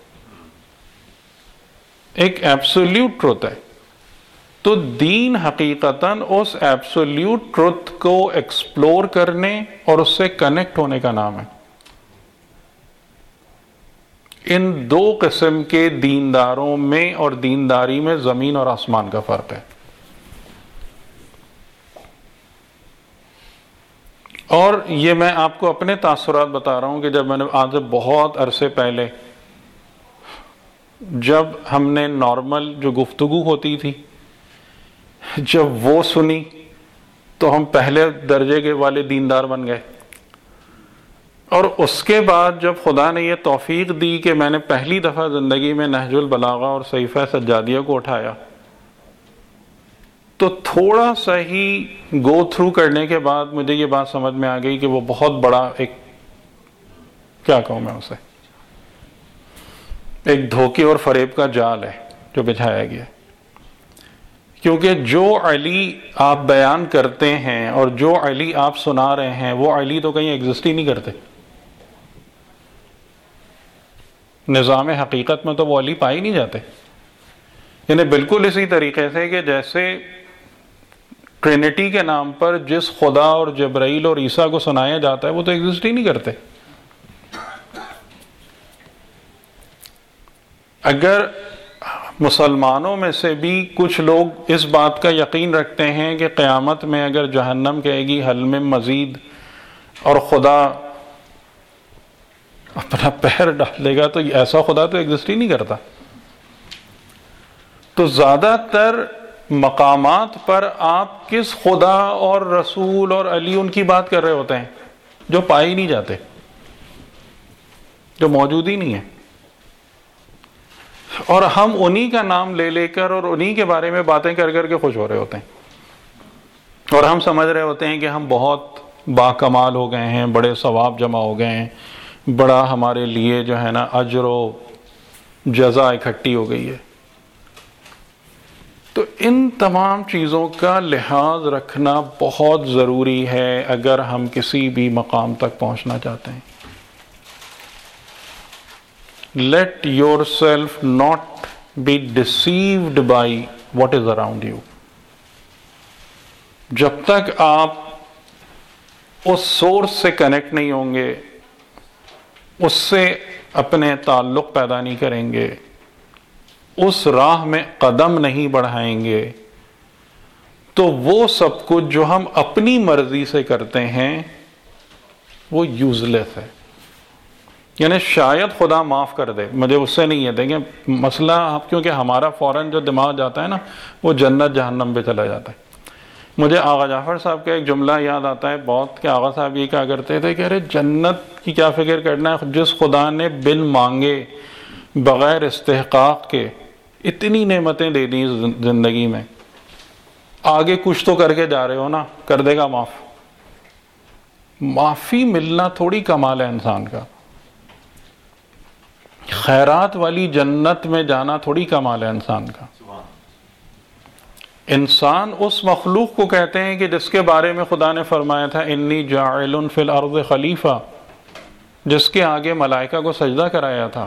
ایک ایبسولوٹ ٹروتھ ہے. تو دین حقیقتاً اس ایبسولوٹ ٹروتھ کو ایکسپلور کرنے اور اس سے کنیکٹ ہونے کا نام ہے. ان دو قسم کے دینداروں میں اور دینداری میں زمین اور آسمان کا فرق ہے. اور یہ میں آپ کو اپنے تاثرات بتا رہا ہوں کہ جب میں نے آج سے بہت عرصے پہلے جب ہم نے نارمل جو گفتگو ہوتی تھی جب وہ سنی تو ہم پہلے درجے کے والے دیندار بن گئے، اور اس کے بعد جب خدا نے یہ توفیق دی کہ میں نے پہلی دفعہ زندگی میں نہج البلاغہ اور صحیفہ سجادیہ کو اٹھایا، تو تھوڑا سا ہی گو تھرو کرنے کے بعد مجھے یہ بات سمجھ میں آ گئی کہ وہ بہت بڑا ایک، کیا کہوں میں اسے، ایک دھوکے اور فریب کا جال ہے جو بچھایا گیا، کیونکہ جو علی آپ بیان کرتے ہیں اور جو علی آپ سنا رہے ہیں وہ علی تو کہیں ایگزسٹ ہی نہیں کرتے، نظام حقیقت میں تو وہ علی پائے نہیں جاتے۔ یعنی بالکل اسی طریقے سے کہ جیسے ٹرینٹی کے نام پر جس خدا اور جبرائیل اور عیسیٰ کو سنایا جاتا ہے وہ تو ایگزسٹ ہی نہیں کرتے۔ اگر مسلمانوں میں سے بھی کچھ لوگ اس بات کا یقین رکھتے ہیں کہ قیامت میں اگر جہنم کہے گی حل من مزید اور خدا اپنا پیر ڈالے گا، تو ایسا خدا تو ایگزسٹ ہی نہیں کرتا۔ تو زیادہ تر مقامات پر آپ کس خدا اور رسول اور علی ان کی بات کر رہے ہوتے ہیں جو پائے ہی نہیں جاتے، جو موجود ہی نہیں ہے، اور ہم انہی کا نام لے لے کر اور انہی کے بارے میں باتیں کر کر کے خوش ہو رہے ہوتے ہیں، اور ہم سمجھ رہے ہوتے ہیں کہ ہم بہت باکمال ہو گئے ہیں، بڑے ثواب جمع ہو گئے ہیں، بڑا ہمارے لیے جو ہے نا اجر و جزا اکٹھی ہو گئی ہے۔ تو ان تمام چیزوں کا لحاظ رکھنا بہت ضروری ہے اگر ہم کسی بھی مقام تک پہنچنا چاہتے ہیں۔ Let yourself not be deceived by what is around you۔ جب تک آپ اس سورس سے کنیکٹ نہیں ہوں گے، اس سے اپنے تعلق پیدا نہیں کریں گے، اس راہ میں قدم نہیں بڑھائیں گے، تو وہ سب کچھ جو ہم اپنی مرضی سے کرتے ہیں وہ یوز لیس ہے۔ یعنی شاید خدا معاف کر دے، مجھے اس سے نہیں ہے، دیکھیں مسئلہ آپ، کیونکہ ہمارا فوراً جو دماغ جاتا ہے نا وہ جنت جہنم پہ چلا جاتا ہے۔ مجھے آغا جعفر صاحب کا ایک جملہ یاد آتا ہے بہت، کہ آغا صاحب یہ کہا کرتے تھے کہ ارے جنت کی کیا فکر کرنا ہے، جس خدا نے بن مانگے بغیر استحقاق کے اتنی نعمتیں دے دی زندگی میں، آگے کچھ تو کر کے جا رہے ہو نا، کر دے گا معاف۔ معافی ملنا تھوڑی کمال ہے انسان کا، خیرات والی جنت میں جانا تھوڑی کمال ہے انسان کا۔ انسان اس مخلوق کو کہتے ہیں کہ جس کے بارے میں خدا نے فرمایا تھا انی جاعل فی الارض خلیفہ، جس کے آگے ملائکہ کو سجدہ کرایا تھا،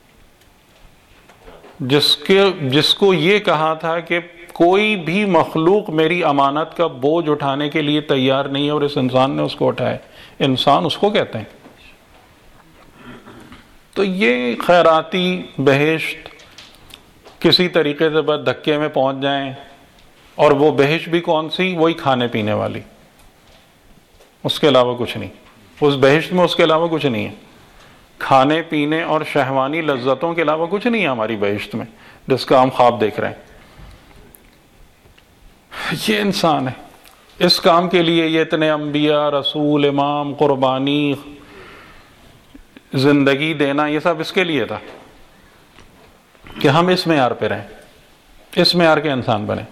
جس کے جس کو یہ کہا تھا کہ کوئی بھی مخلوق میری امانت کا بوجھ اٹھانے کے لیے تیار نہیں ہے، اور اس انسان نے اس کو اٹھایا۔ انسان اس کو کہتے ہیں۔ تو یہ خیراتی بہشت کسی طریقے سے بس دھکے میں پہنچ جائیں، اور وہ بہشت بھی کون سی؟ وہی کھانے پینے والی، اس کے علاوہ کچھ نہیں۔ اس بہشت میں اس کے علاوہ کچھ نہیں ہے، کھانے پینے اور شہوانی لذتوں کے علاوہ کچھ نہیں ہے ہماری بہشت میں جس کا ہم خواب دیکھ رہے ہیں۔ یہ انسان ہے، اس کام کے لیے یہ اتنے انبیاء، رسول، امام، قربانی، زندگی دینا، یہ سب اس کے لیے تھا کہ ہم اس معیار پہ رہیں، اس معیار کے انسان بنیں۔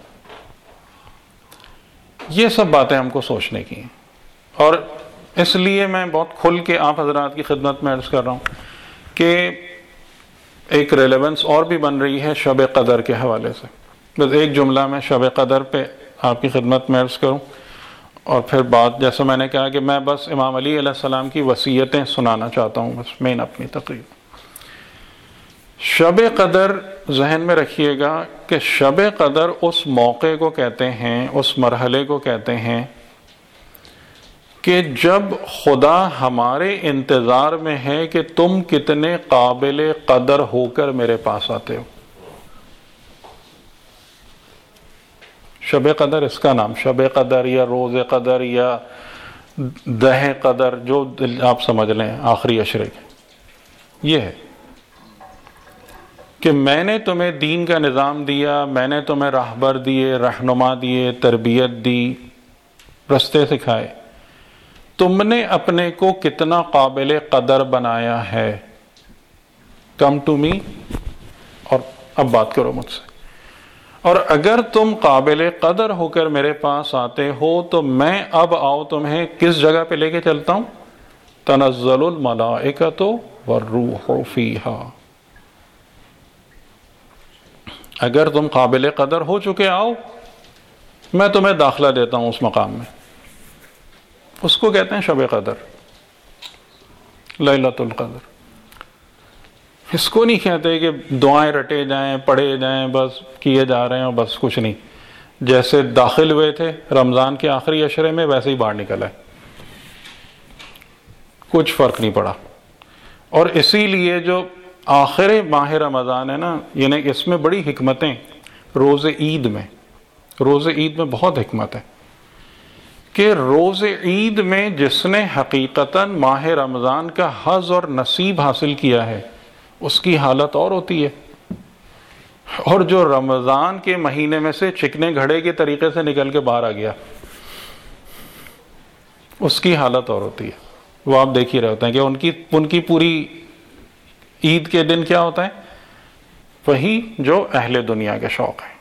یہ سب باتیں ہم کو سوچنے کی ہیں، اور اس لیے میں بہت کھل کے آپ حضرات کی خدمت میں عرض کر رہا ہوں کہ ایک ریلیونس اور بھی بن رہی ہے شب قدر کے حوالے سے۔ بس ایک جملہ میں شب قدر پہ آپ کی خدمت میں عرض کروں، اور پھر بات جیسے میں نے کہا کہ میں بس امام علی علیہ السلام کی وصیتیں سنانا چاہتا ہوں بس مین اپنی تقریر۔ شب قدر ذہن میں رکھیے گا کہ شب قدر اس موقع کو کہتے ہیں، اس مرحلے کو کہتے ہیں کہ جب خدا ہمارے انتظار میں ہے کہ تم کتنے قابل قدر ہو کر میرے پاس آتے ہو۔ شب قدر اس کا نام، شب قدر یا روز قدر یا دہ قدر، جو آپ سمجھ لیں، آخری عشرے کے، یہ ہے کہ میں نے تمہیں دین کا نظام دیا، میں نے تمہیں راہبر دیے، رہنما دیے، تربیت دی، رستے سکھائے، تم نے اپنے کو کتنا قابل قدر بنایا ہے؟ کم ٹو می، اور اب بات کرو مجھ سے، اور اگر تم قابل قدر ہو کر میرے پاس آتے ہو تو میں اب آؤ تمہیں کس جگہ پہ لے کے چلتا ہوں؟ تنزل الملائکۃ والروح فیہا۔ اگر تم قابل قدر ہو چکے آؤ، میں تمہیں داخلہ دیتا ہوں اس مقام میں۔ اس کو کہتے ہیں شب قدر، لیلۃ القدر۔ اس کو نہیں کہتے کہ دعائیں رٹے جائیں، پڑھے جائیں، بس کیے جا رہے ہیں اور بس کچھ نہیں۔ جیسے داخل ہوئے تھے رمضان کے آخری عشرے میں، ویسے ہی باہر نکل آئے، کچھ فرق نہیں پڑا۔ اور اسی لیے جو آخر ماہ رمضان ہے نا، یعنی اس میں بڑی حکمتیں، روز عید میں روز عید میں بہت حکمت ہے کہ روز عید میں جس نے حقیقتاً ماہ رمضان کا حظ اور نصیب حاصل کیا ہے، اس کی حالت اور ہوتی ہے، اور جو رمضان کے مہینے میں سے چکنے گھڑے کے طریقے سے نکل کے باہر آ گیا، اس کی حالت اور ہوتی ہے۔ وہ آپ دیکھ ہی رہے ہوتے ہیں کہ ان کی ان کی پوری عید کے دن کیا ہوتا ہے؟ وہی جو اہل دنیا کے شوق ہیں۔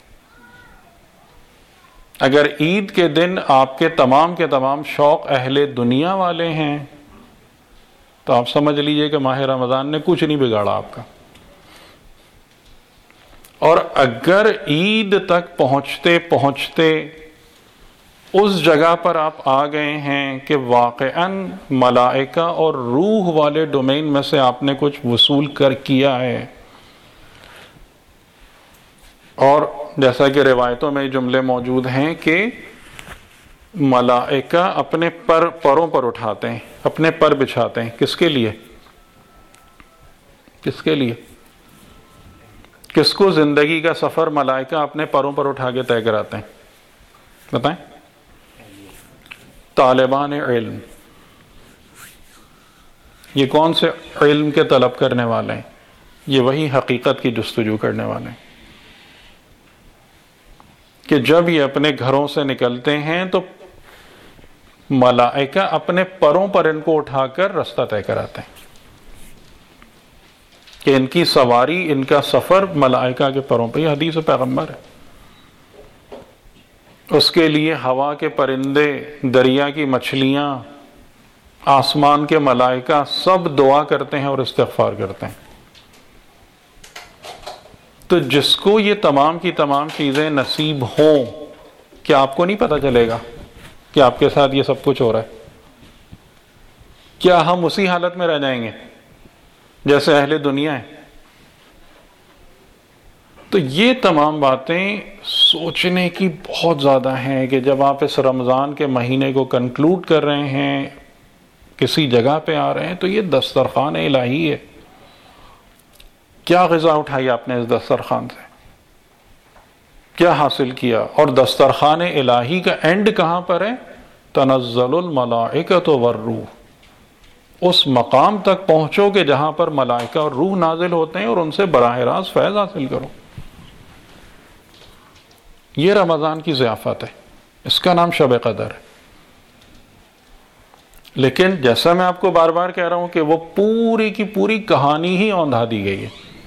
اگر عید کے دن آپ کے تمام کے تمام شوق اہل دنیا والے ہیں تو آپ سمجھ لیجئے کہ ماہ رمضان نے کچھ نہیں بگاڑا آپ کا۔ اور اگر عید تک پہنچتے پہنچتے اس جگہ پر آپ آ گئے ہیں کہ واقعاً ملائکہ اور روح والے ڈومین میں سے آپ نے کچھ وصول کر کیا ہے، اور جیسا کہ روایتوں میں جملے موجود ہیں کہ ملائکہ اپنے پر پروں پر اٹھاتے ہیں، اپنے پر بچھاتے ہیں، کس کے لیے؟ کس کے لیے؟ کس کو زندگی کا سفر ملائکہ اپنے پروں پر اٹھا کے طے کراتے ہیں؟ بتائیں۔ طالبان علم۔ یہ کون سے علم کے طلب کرنے والے ہیں؟ یہ وہی حقیقت کی جستجو کرنے والے ہیں کہ جب یہ اپنے گھروں سے نکلتے ہیں تو ملائکہ اپنے پروں پر ان کو اٹھا کر رستہ طے کراتے ہیں کہ ان کی سواری، ان کا سفر ملائکہ کے پروں پہ۔ یہ حدیث پیغمبر ہے۔ اس کے لیے ہوا کے پرندے، دریا کی مچھلیاں، آسمان کے ملائکہ سب دعا کرتے ہیں اور استغفار کرتے ہیں۔ تو جس کو یہ تمام کی تمام چیزیں نصیب ہوں، کیا آپ کو نہیں پتہ چلے گا کہ آپ کے ساتھ یہ سب کچھ ہو رہا ہے؟ کیا ہم اسی حالت میں رہ جائیں گے جیسے اہل دنیا ہیں؟ تو یہ تمام باتیں سوچنے کی بہت زیادہ ہیں کہ جب آپ اس رمضان کے مہینے کو کنکلوڈ کر رہے ہیں، کسی جگہ پہ آ رہے ہیں، تو یہ دسترخوان الہی ہے۔ کیا غذا اٹھائی آپ نے اس دسترخوان سے؟ کیا حاصل کیا؟ اور دسترخوان الہی کا اینڈ کہاں پر ہے؟ تنزل الملائکۃ والروح۔ اس مقام تک پہنچو کہ جہاں پر ملائکہ اور روح نازل ہوتے ہیں اور ان سے براہ راست فیض حاصل کرو۔ یہ رمضان کی ضیافت ہے، اس کا نام شب قدر ہے۔ لیکن جیسا میں آپ کو بار بار کہہ رہا ہوں کہ وہ پوری کی پوری کہانی ہی اوندھا دی گئی ہے۔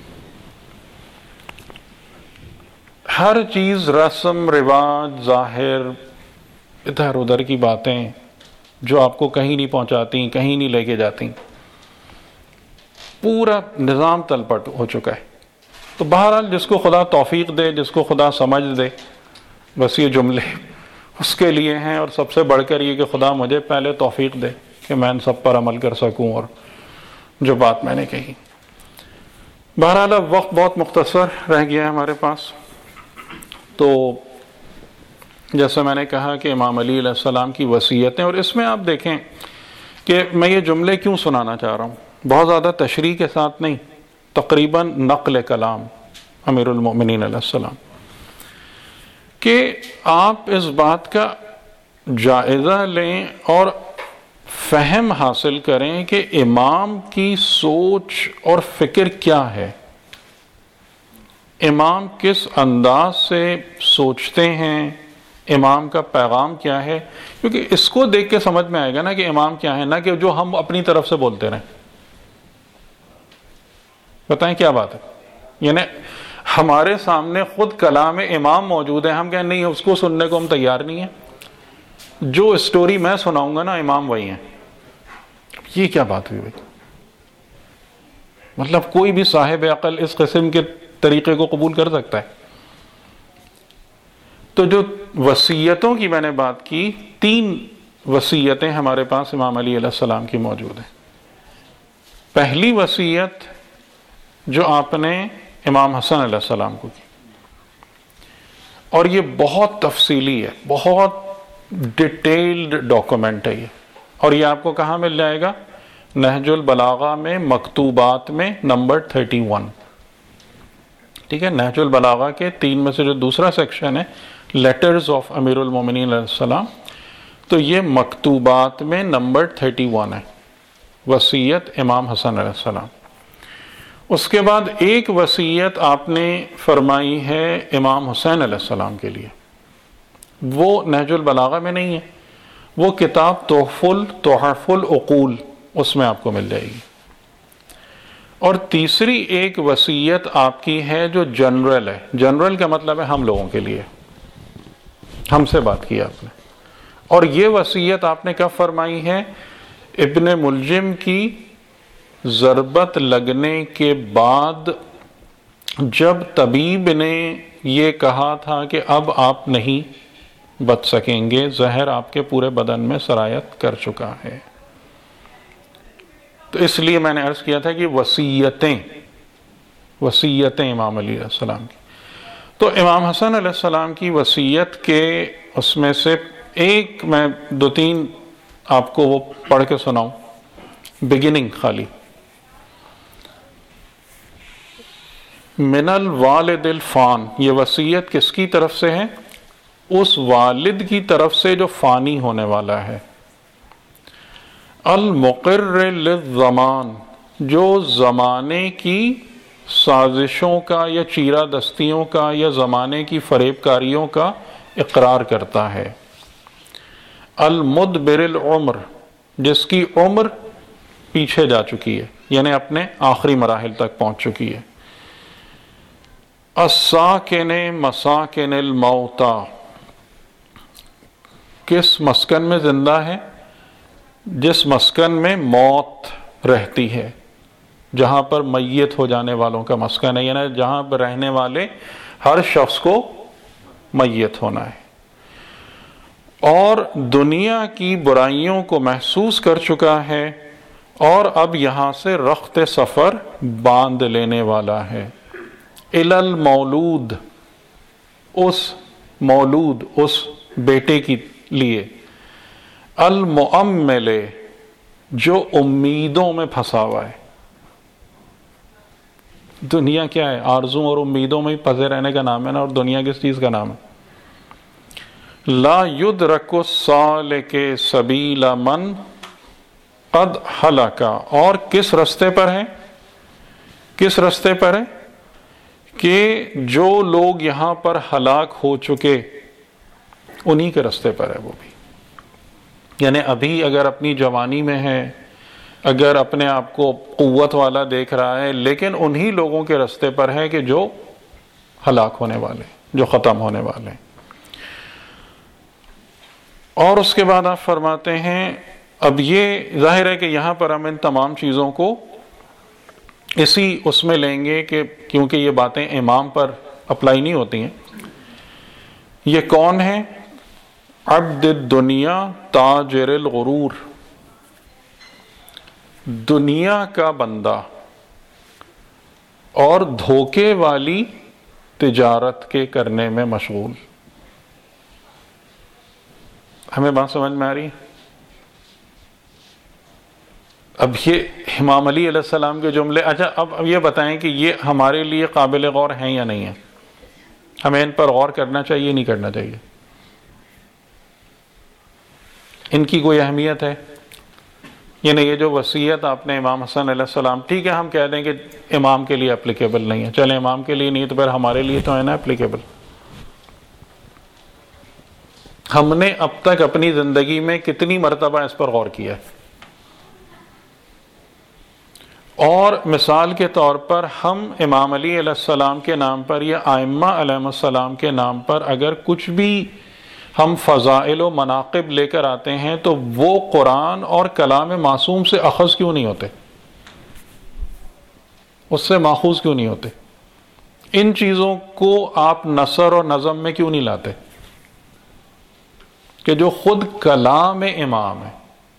ہر چیز، رسم رواج، ظاہر، ادھر ادھر کی باتیں جو آپ کو کہیں نہیں پہنچاتی، کہیں نہیں لے کے جاتی، پورا نظام تلپٹ ہو چکا ہے۔ تو بہرحال جس کو خدا توفیق دے، جس کو خدا سمجھ دے، بس یہ جملے اس کے لیے ہیں، اور سب سے بڑھ کر یہ کہ خدا مجھے پہلے توفیق دے کہ میں ان سب پر عمل کر سکوں اور جو بات میں نے کہی۔ بہرحال اب وقت بہت مختصر رہ گیا ہے ہمارے پاس، تو جیسے میں نے کہا کہ امام علی علیہ السلام کی وصیتیں، اور اس میں آپ دیکھیں کہ میں یہ جملے کیوں سنانا چاہ رہا ہوں، بہت زیادہ تشریح کے ساتھ نہیں، تقریباً نقل کلام امیر المؤمنین علیہ السلام، کہ آپ اس بات کا جائزہ لیں اور فہم حاصل کریں کہ امام کی سوچ اور فکر کیا ہے۔ امام کس انداز سے سوچتے ہیں، امام کا پیغام کیا ہے، کیونکہ اس کو دیکھ کے سمجھ میں آئے گا نا کہ امام کیا ہے، نہ کہ جو ہم اپنی طرف سے بولتے رہیں. بتائیں کیا بات ہے؟ یعنی ہمارے سامنے خود کلام امام موجود ہے، ہم کہیں نہیں اس کو سننے کو ہم تیار نہیں ہیں، جو اسٹوری میں سناؤں گا نا امام وہی ہیں. یہ کیا بات ہوئی بھائی؟ مطلب کوئی بھی صاحب عقل اس قسم کے طریقے کو قبول کر سکتا ہے؟ تو جو وصیتوں کی میں نے بات کی، تین وصیتیں ہمارے پاس امام علی علیہ السلام کی موجود ہیں. پہلی وصیت جو آپ نے امام حسن علیہ السلام کو کی، اور یہ بہت تفصیلی ہے، بہت ڈیٹیلڈ ڈاکومنٹ ہے یہ، اور یہ آپ کو کہاں مل جائے گا؟ نہج البلاغہ میں مکتوبات میں نمبر تھرٹی ون. ٹھیک ہے، نہج البلاغہ کے تین میں سے جو دوسرا سیکشن ہے لیٹرز آف امیر المومنین علیہ السلام، تو یہ مکتوبات میں نمبر تھرٹی ون ہے، وصیت امام حسن علیہ السلام. اس کے بعد ایک وصیت آپ نے فرمائی ہے امام حسین علیہ السلام کے لیے، وہ نہج البلاغہ میں نہیں ہے، وہ کتاب تحف تحف العقول اس میں آپ کو مل جائے گی. اور تیسری ایک وصیت آپ کی ہے جو جنرل ہے، جنرل کا مطلب ہے ہم لوگوں کے لیے، ہم سے بات کی آپ نے. اور یہ وصیت آپ نے کب فرمائی ہے؟ ابن ملجم کی ضربت لگنے کے بعد، جب طبیب نے یہ کہا تھا کہ اب آپ نہیں بچ سکیں گے، زہر آپ کے پورے بدن میں سرایت کر چکا ہے. تو اس لیے میں نے عرض کیا تھا کہ وصیتیں وصیتیں امام علی علیہ السلام کی. تو امام حسن علیہ السلام کی وصیت کے اس میں سے ایک میں دو تین آپ کو وہ پڑھ کے سناؤں، بگننگ خالی. من الوالد الفان، یہ وصیت کس کی طرف سے ہے؟ اس والد کی طرف سے جو فانی ہونے والا ہے. المقر للزمان، جو زمانے کی سازشوں کا یا چیرہ دستیوں کا یا زمانے کی فریب کاریوں کا اقرار کرتا ہے. المدبر العمر، جس کی عمر پیچھے جا چکی ہے، یعنی اپنے آخری مراحل تک پہنچ چکی ہے. الساکن مساکن الموتا، کس مسکن میں زندہ ہے؟ جس مسکن میں موت رہتی ہے، جہاں پر میت ہو جانے والوں کا مسکن ہے، یعنی جہاں پر رہنے والے ہر شخص کو میت ہونا ہے. اور دنیا کی برائیوں کو محسوس کر چکا ہے اور اب یہاں سے رخت سفر باندھ لینے والا ہے. الی المولود، اس مولود اس بیٹے کی لیے. المؤمل، جو امیدوں میں پھنسا ہوا ہے. دنیا کیا ہے؟ آرزوں اور امیدوں میں پھنسے رہنے کا نام ہے نا. اور دنیا کس چیز کا نام ہے؟ لا یدرک السالک سبیل من قد ہلک، اور کس رستے پر ہے؟ کس رستے پر ہے؟ کہ جو لوگ یہاں پر ہلاک ہو چکے انہی کے رستے پر ہے وہ بھی. یعنی ابھی اگر اپنی جوانی میں ہے، اگر اپنے آپ کو قوت والا دیکھ رہا ہے، لیکن انہی لوگوں کے رستے پر ہے کہ جو ہلاک ہونے والے، جو ختم ہونے والے. اور اس کے بعد آپ فرماتے ہیں، اب یہ ظاہر ہے کہ یہاں پر ہم ان تمام چیزوں کو اسی اس میں لیں گے کہ کیونکہ یہ باتیں امام پر اپلائی نہیں ہوتی ہیں. یہ کون ہے؟ عبد الدنیا تاجر الغرور، دنیا کا بندہ اور دھوکے والی تجارت کے کرنے میں مشغول. ہمیں بات سمجھ میں آ رہی ہے؟ اب یہ امام علی علیہ السلام کے جملے. اچھا اب یہ بتائیں کہ یہ ہمارے لیے قابل غور ہیں یا نہیں ہیں؟ ہمیں ان پر غور کرنا چاہیے نہیں کرنا چاہیے؟ ان کی کوئی اہمیت ہے؟ یعنی یہ جو وصیت آپ نے امام حسن علیہ السلام، ٹھیک ہے ہم کہہ دیں کہ امام کے لیے اپلیکیبل نہیں ہے، چلے امام کے لیے نہیں تو پھر ہمارے لیے تو ہے نا اپلیکیبل. ہم نے اب تک اپنی زندگی میں کتنی مرتبہ اس پر غور کیا ہے؟ اور مثال کے طور پر ہم امام علی علیہ السلام کے نام پر یا ائمہ علیہ السلام کے نام پر اگر کچھ بھی ہم فضائل و مناقب لے کر آتے ہیں تو وہ قرآن اور کلام معصوم سے اخذ کیوں نہیں ہوتے؟ اس سے ماخوذ کیوں نہیں ہوتے؟ ان چیزوں کو آپ نثر اور نظم میں کیوں نہیں لاتے کہ جو خود کلام امام ہے؟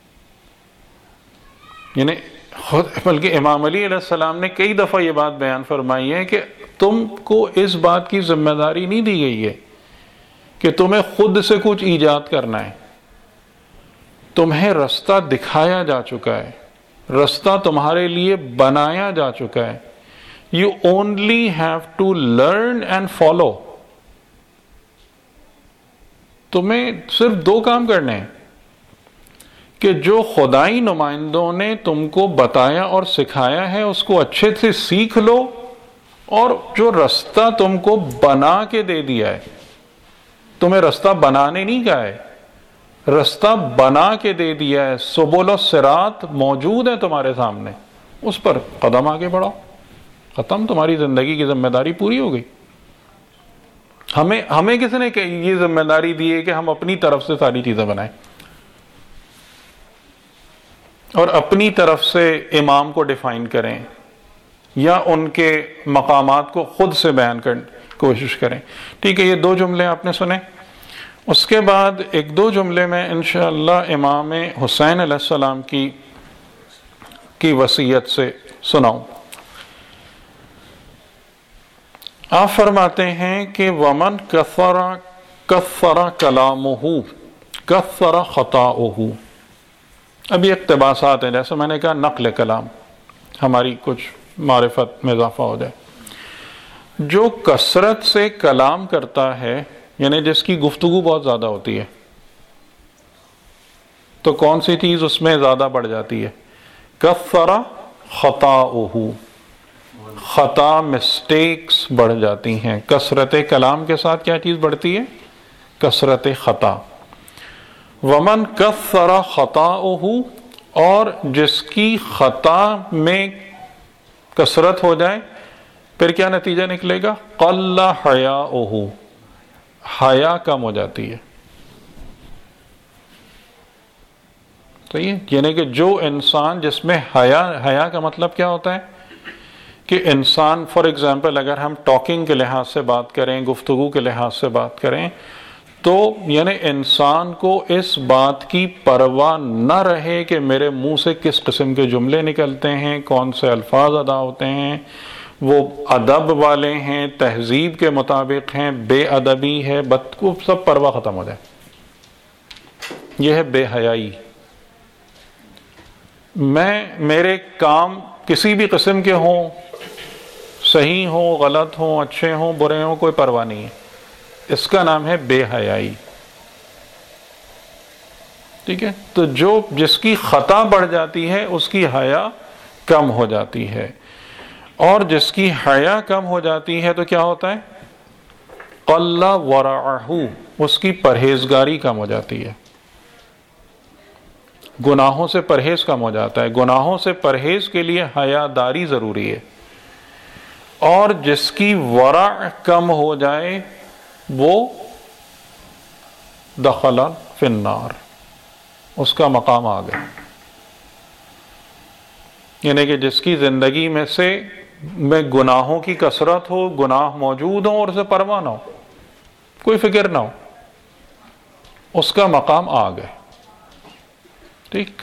یعنی خود بلکہ امام علی علیہ السلام نے کئی دفعہ یہ بات بیان فرمائی ہے کہ تم کو اس بات کی ذمہ داری نہیں دی گئی ہے کہ تمہیں خود سے کچھ ایجاد کرنا ہے. تمہیں رستہ دکھایا جا چکا ہے، رستہ تمہارے لیے بنایا جا چکا ہے. You only have to learn and follow. تمہیں صرف دو کام کرنے ہیں کہ جو خدائی نمائندوں نے تم کو بتایا اور سکھایا ہے اس کو اچھے سے سیکھ لو، اور جو رستہ تم کو بنا کے دے دیا ہے، تمہیں رستہ بنانے نہیں کہا ہے، رستہ بنا کے دے دیا ہے. سبل الصراط موجود ہے تمہارے سامنے، اس پر قدم آگے بڑھاؤ. ختم، تمہاری زندگی کی ذمہ داری پوری ہو گئی. ہمیں ہمیں کس نے یہ ذمہ داری دی ہے کہ ہم اپنی طرف سے ساری چیزیں بنائیں اور اپنی طرف سے امام کو ڈیفائن کریں یا ان کے مقامات کو خود سے بیان کرنے کی کوشش کریں؟ ٹھیک ہے، یہ دو جملے آپ نے سنے. اس کے بعد ایک دو جملے میں انشاءاللہ امام حسین علیہ السلام کی کی وصیت سے سناؤں. آپ فرماتے ہیں کہ ومن کثر کثر کلامہ کثر خطاؤہ. اب یہ اقتباسات ہیں، جیسے میں نے کہا نقل کلام، ہماری کچھ معرفت میں اضافہ ہو جائے. جو کثرت سے کلام کرتا ہے، یعنی جس کی گفتگو بہت زیادہ ہوتی ہے، تو کون سی چیز اس میں زیادہ بڑھ جاتی ہے؟ کثر خطاؤہ، خطا مسٹیکس بڑھ جاتی ہیں. کثرت کلام کے ساتھ کیا چیز بڑھتی ہے؟ کثرت خطا. ومن کثر خطاؤہ، اور جس کی خطا میں کثرت ہو جائے پھر کیا نتیجہ نکلے گا؟ قل حیاؤہ، حیا کم ہو جاتی ہے. صحیح ہے، یعنی کہ جو انسان جس میں حیا، حیا کا مطلب کیا ہوتا ہے کہ انسان فار ایگزامپل اگر ہم ٹاکنگ کے لحاظ سے بات کریں، گفتگو کے لحاظ سے بات کریں، تو یعنی انسان کو اس بات کی پرواہ نہ رہے کہ میرے منہ سے کس قسم کے جملے نکلتے ہیں، کون سے الفاظ ادا ہوتے ہیں، وہ ادب والے ہیں، تہذیب کے مطابق ہیں، بے ادبی ہے، بد کو سب پرواہ ختم ہو جائے. یہ ہے بے حیائی. میں میرے کام کسی بھی قسم کے ہوں، صحیح ہوں، غلط ہوں، اچھے ہوں، برے ہوں، کوئی پرواہ نہیں ہے. اس کا نام ہے بے حیائی. ٹھیک ہے، تو جو جس کی خطا بڑھ جاتی ہے اس کی حیا کم ہو جاتی ہے، اور جس کی حیا کم ہو جاتی ہے تو کیا ہوتا ہے؟ قل ورعہ، اس کی پرہیزگاری کم ہو جاتی ہے، گناہوں سے پرہیز کم ہو جاتا ہے. گناہوں سے پرہیز کے لیے حیا داری ضروری ہے. اور جس کی ورع کم ہو جائے وہ دخل فی النار، اس کا مقام آ گیا. یعنی کہ جس کی زندگی میں سے میں گناہوں کی کثرت ہو، گناہ موجود ہوں اور اسے پرواہ نہ ہو، کوئی فکر نہ ہو، اس کا مقام آ گئے. ٹھیک،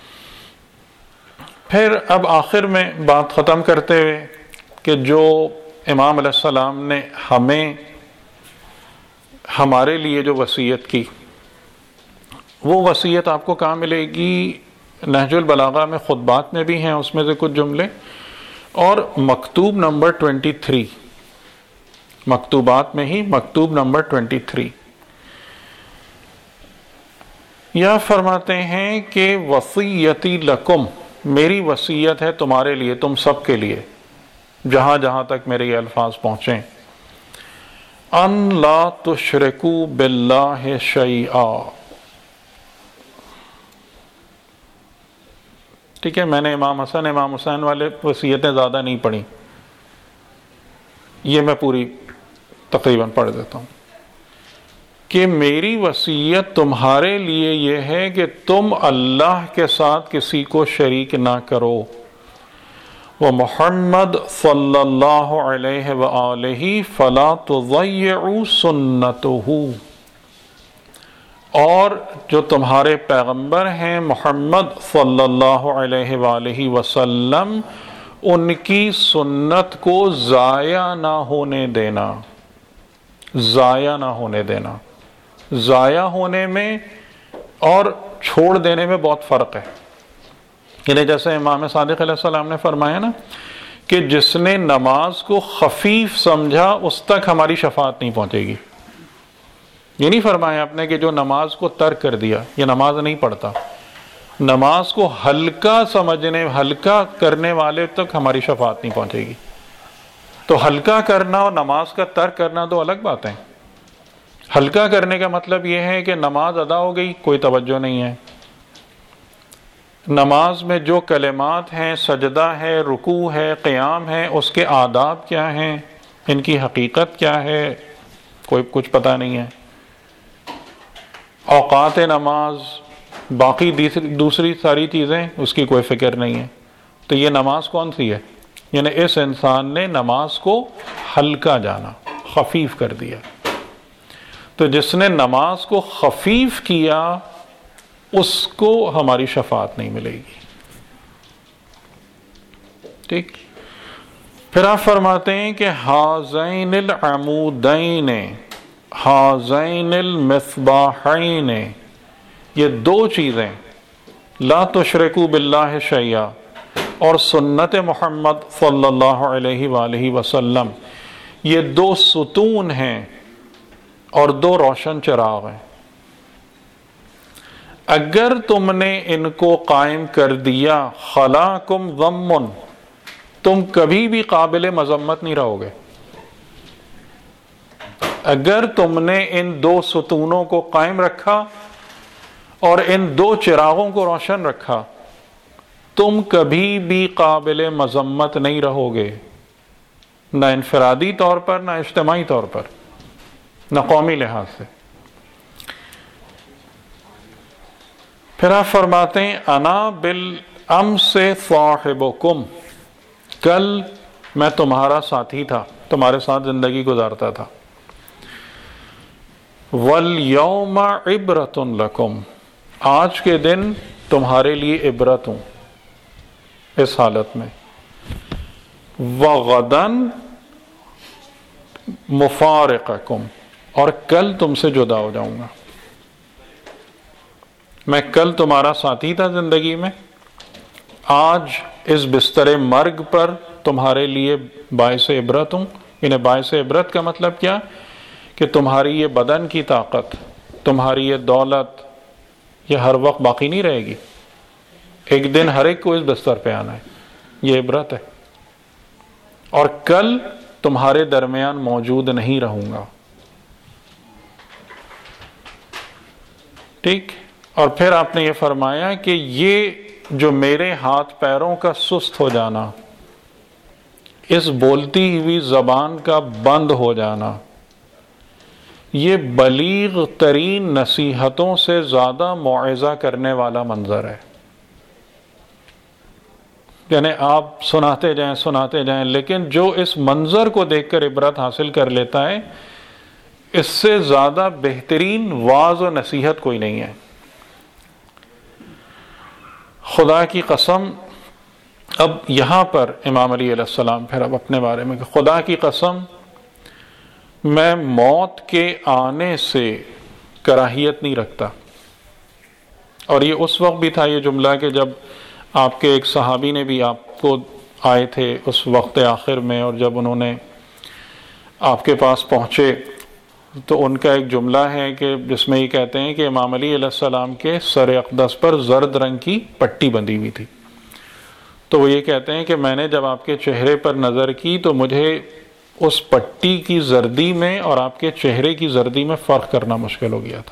پھر اب آخر میں بات ختم کرتے ہوئے کہ جو امام علیہ السلام نے ہمیں ہمارے لیے جو وصیت کی، وہ وصیت آپ کو کہاں ملے گی؟ نہج البلاغہ میں خطبات میں بھی ہیں اس میں سے کچھ جملے، اور مکتوب نمبر ٹوینٹی تھری، مکتوبات میں ہی مکتوب نمبر ٹوینٹی تھری. یا فرماتے ہیں کہ وصیتی لکم، میری وصیت ہے تمہارے لیے، تم سب کے لیے، جہاں جہاں تک میرے یہ الفاظ پہنچیں، ان لا تشرکوا باللہ شیئا. ٹھیک ہے، میں نے امام حسن امام حسین والے وصیتیں زیادہ نہیں پڑھی، یہ میں پوری تقریباً پڑھ دیتا ہوں کہ میری وصیت تمہارے لیے یہ ہے کہ تم اللہ کے ساتھ کسی کو شریک نہ کرو، وہ محمد صلی اللہ علیہ وآلہ فلا تضیعوا سنتہ، اور جو تمہارے پیغمبر ہیں محمد صلی اللہ علیہ وآلہ وسلم، ان کی سنت کو ضائع نہ ہونے دینا، ضائع نہ ہونے دینا. ضائع ہونے میں اور چھوڑ دینے میں بہت فرق ہے. یعنی جیسے امام صادق علیہ السلام نے فرمایا نا کہ جس نے نماز کو خفیف سمجھا اس تک ہماری شفاعت نہیں پہنچے گی. یہ نہیں فرمایا آپ نے کہ جو نماز کو ترک کر دیا یہ نماز نہیں پڑھتا، نماز کو ہلکا سمجھنے ہلکا کرنے والے تک ہماری شفاعت نہیں پہنچے گی. تو ہلکا کرنا اور نماز کا ترک کرنا دو الگ باتیں. ہلکا کرنے کا مطلب یہ ہے کہ نماز ادا ہو گئی، کوئی توجہ نہیں ہے، نماز میں جو کلمات ہیں، سجدہ ہے، رکوع ہے، قیام ہے، اس کے آداب کیا ہیں، ان کی حقیقت کیا ہے، کوئی کچھ پتہ نہیں ہے. اوقات نماز، باقی دوسری ساری چیزیں اس کی کوئی فکر نہیں ہے. تو یہ نماز کون سی ہے؟ یعنی اس انسان نے نماز کو ہلکا جانا، خفیف کر دیا. تو جس نے نماز کو خفیف کیا اس کو ہماری شفاعت نہیں ملے گی. ٹھیک. پھر آپ فرماتے ہیں کہ ہذین العمودین ہذین المصباحین، یہ دو چیزیں لا تشرکوا باللہ شیئا اور سنت محمد صلی اللہ علیہ وآلہ وسلم، یہ دو ستون ہیں اور دو روشن چراغ ہیں. اگر تم نے ان کو قائم کر دیا خلاکم ضم، تم کبھی بھی قابل مذمت نہیں رہو گے. اگر تم نے ان دو ستونوں کو قائم رکھا اور ان دو چراغوں کو روشن رکھا، تم کبھی بھی قابل مذمت نہیں رہو گے، نہ انفرادی طور پر، نہ اجتماعی طور پر، نہ قومی لحاظ سے. پھر آپ فرماتے ہیں انا بالامس صاحبکم، کل میں تمہارا ساتھی تھا، تمہارے ساتھ زندگی گزارتا تھا. والیوم عبرۃ لکم، آج کے دن تمہارے لیے عبرت ہوں اس حالت میں. وغدن مفارقکم، اور کل تم سے جدا ہو جاؤں گا. میں کل تمہارا ساتھی تھا زندگی میں، آج اس بستر مرگ پر تمہارے لیے باعث عبرت ہوں. یعنی باعث عبرت کا مطلب کیا کہ تمہاری یہ بدن کی طاقت، تمہاری یہ دولت، یہ ہر وقت باقی نہیں رہے گی. ایک دن ہر ایک کو اس بستر پہ آنا ہے، یہ عبرت ہے. اور کل تمہارے درمیان موجود نہیں رہوں گا. ٹھیک. اور پھر آپ نے یہ فرمایا کہ یہ جو میرے ہاتھ پیروں کا سست ہو جانا، اس بولتی ہوئی زبان کا بند ہو جانا، یہ بلیغ ترین نصیحتوں سے زیادہ موعظہ کرنے والا منظر ہے. یعنی آپ سناتے جائیں سناتے جائیں، لیکن جو اس منظر کو دیکھ کر عبرت حاصل کر لیتا ہے، اس سے زیادہ بہترین واعظ و نصیحت کوئی نہیں ہے. خدا کی قسم، اب یہاں پر امام علی علیہ السلام پھر اب اپنے بارے میں کہ خدا کی قسم میں موت کے آنے سے کراہیت نہیں رکھتا. اور یہ اس وقت بھی تھا یہ جملہ کہ جب آپ کے ایک صحابی نے بھی آپ کو آئے تھے اس وقت آخر میں، اور جب انہوں نے آپ کے پاس پہنچے تو ان کا ایک جملہ ہے کہ جس میں یہ کہتے ہیں کہ امام علی علیہ السلام کے سر اقدس پر زرد رنگ کی پٹی بندھی ہوئی تھی. تو وہ یہ کہتے ہیں کہ میں نے جب آپ کے چہرے پر نظر کی تو مجھے اس پٹی کی زردی میں اور آپ کے چہرے کی زردی میں فرق کرنا مشکل ہو گیا تھا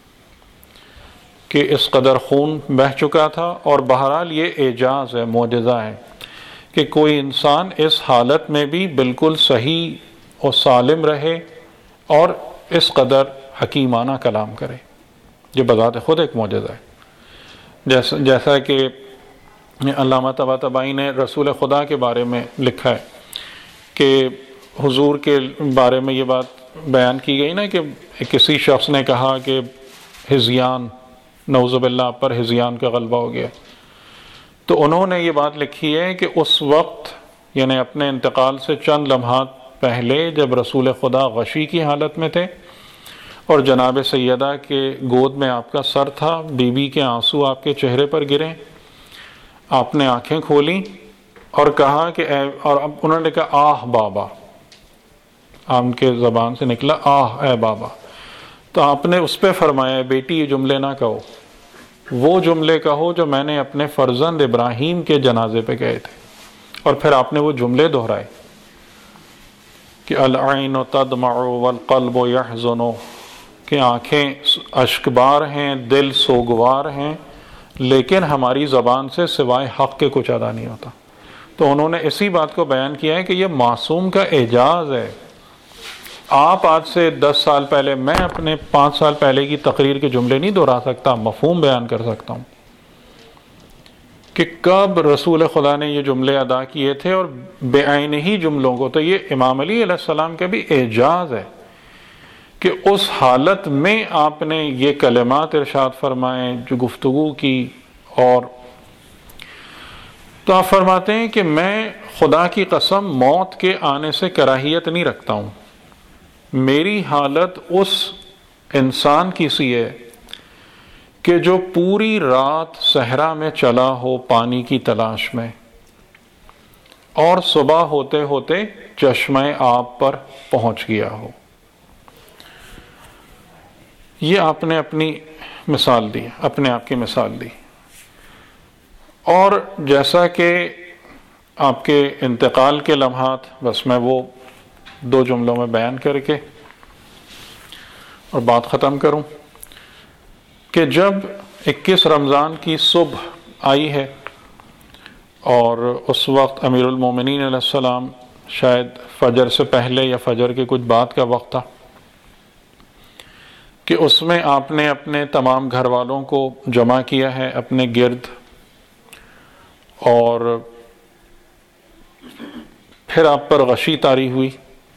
کہ اس قدر خون بہہ چکا تھا. اور بہرحال یہ اعجاز ہے، معجزہ ہے کہ کوئی انسان اس حالت میں بھی بالکل صحیح اور سالم رہے اور اس قدر حکیمانہ کلام کرے. یہ بذات خود ایک معجزہ ہے. جیسا جیسا کہ علامہ طباطبائی نے رسول خدا کے بارے میں لکھا ہے کہ حضور کے بارے میں یہ بات بیان کی گئی نا کہ کسی شخص نے کہا کہ ہذیان، نعوذ باللہ پر ہذیان کا غلبہ ہو گیا. تو انہوں نے یہ بات لکھی ہے کہ اس وقت یعنی اپنے انتقال سے چند لمحات پہلے جب رسول خدا غشی کی حالت میں تھے اور جناب سیدہ کے گود میں آپ کا سر تھا، بی بی کے آنسو آپ کے چہرے پر گرے، آپ نے آنکھیں کھولیں اور کہا کہ اے، اور اب انہوں نے کہا آہ بابا، آپ کے زبان سے نکلا آہ اے بابا. تو آپ نے اس پہ فرمایا بیٹی یہ جملے نہ کہو، وہ جملے کہو جو میں نے اپنے فرزند ابراہیم کے جنازے پہ کہے تھے. اور پھر آپ نے وہ جملے دہرائے کہ العین تدمع والقلب یحزن، کہ آنکھیں اشکبار ہیں، دل سوگوار ہیں، لیکن ہماری زبان سے سوائے حق کے کچھ ادا نہیں ہوتا. تو انہوں نے اسی بات کو بیان کیا ہے کہ یہ معصوم کا اعجاز ہے. آپ آج سے دس سال پہلے، میں اپنے پانچ سال پہلے کی تقریر کے جملے نہیں دہرا سکتا، مفہوم بیان کر سکتا ہوں کہ کب رسول خدا نے یہ جملے ادا کیے تھے اور بے عین ہی جملوں کو. تو یہ امام علی علیہ السلام کا بھی اعجاز ہے کہ اس حالت میں آپ نے یہ کلمات ارشاد فرمائے جو گفتگو کی. اور تو آپ فرماتے ہیں کہ میں خدا کی قسم موت کے آنے سے کراہیت نہیں رکھتا ہوں. میری حالت اس انسان کی سی ہے کہ جو پوری رات صحرا میں چلا ہو پانی کی تلاش میں اور صبح ہوتے ہوتے چشمہ آب پر پہنچ گیا ہو. یہ آپ نے اپنی مثال دی، اپنے آپ کی مثال دی. اور جیسا کہ آپ کے انتقال کے لمحات، بس میں وہ دو جملوں میں بیان کر کے اور بات ختم کروں کہ جب اکیس رمضان کی صبح آئی ہے اور اس وقت امیر المومنین علیہ السلام شاید فجر سے پہلے یا فجر کے کچھ بعد کا وقت تھا کہ اس میں آپ نے اپنے تمام گھر والوں کو جمع کیا ہے اپنے گرد، اور پھر آپ پر غشی طاری ہوئی.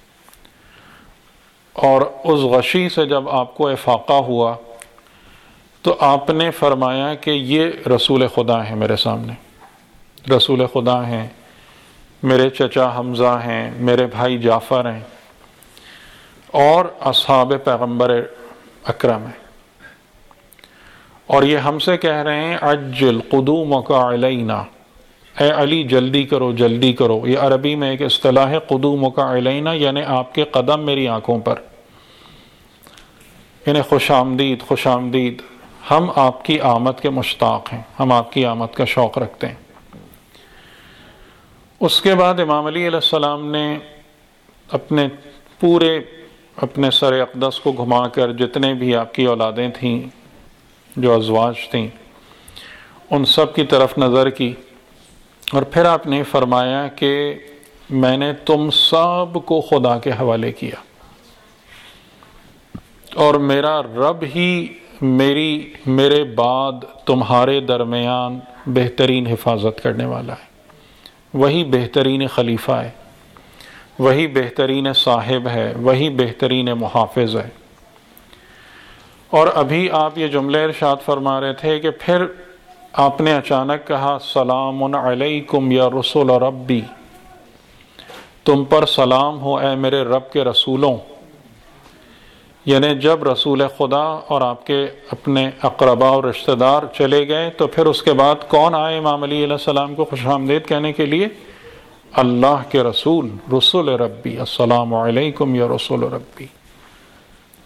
اور اس غشی سے جب آپ کو افاقہ ہوا تو آپ نے فرمایا کہ یہ رسول خدا ہیں، میرے سامنے رسول خدا ہیں، میرے چچا حمزہ ہیں، میرے بھائی جعفر ہیں اور اصحاب پیغمبر اکرم ہیں. اور یہ ہم سے کہہ رہے ہیں عجل قدومک علینا، اے علی جلدی کرو جلدی کرو. یہ عربی میں ایک اصطلاح ہے قدومک علینا، یعنی آپ کے قدم میری آنکھوں پر، یعنی خوش آمدید خوش آمدید، ہم آپ کی آمد کے مشتاق ہیں، ہم آپ کی آمد کا شوق رکھتے ہیں. اس کے بعد امام علی علیہ السلام نے اپنے پورے اپنے سر اقدس کو گھما کر جتنے بھی آپ کی اولادیں تھیں، جو ازواج تھیں، ان سب کی طرف نظر کی اور پھر آپ نے فرمایا کہ میں نے تم سب کو خدا کے حوالے کیا اور میرا رب ہی میری میرے بعد تمہارے درمیان بہترین حفاظت کرنے والا ہے. وہی بہترین خلیفہ ہے، وہی بہترین صاحب ہے، وہی بہترین محافظ ہے. اور ابھی آپ یہ جملے ارشاد فرما رہے تھے کہ پھر آپ نے اچانک کہا سلام علیکم یا رسول ربی، تم پر سلام ہو اے میرے رب کے رسولوں. یعنی جب رسول خدا اور آپ کے اپنے اقربا اور رشتہ دار چلے گئے تو پھر اس کے بعد کون آئے امام علی علیہ السلام کو خوش آمدید کہنے کے لیے؟ اللہ کے رسول، رسول ربی، السلام علیکم یا رسول ربی.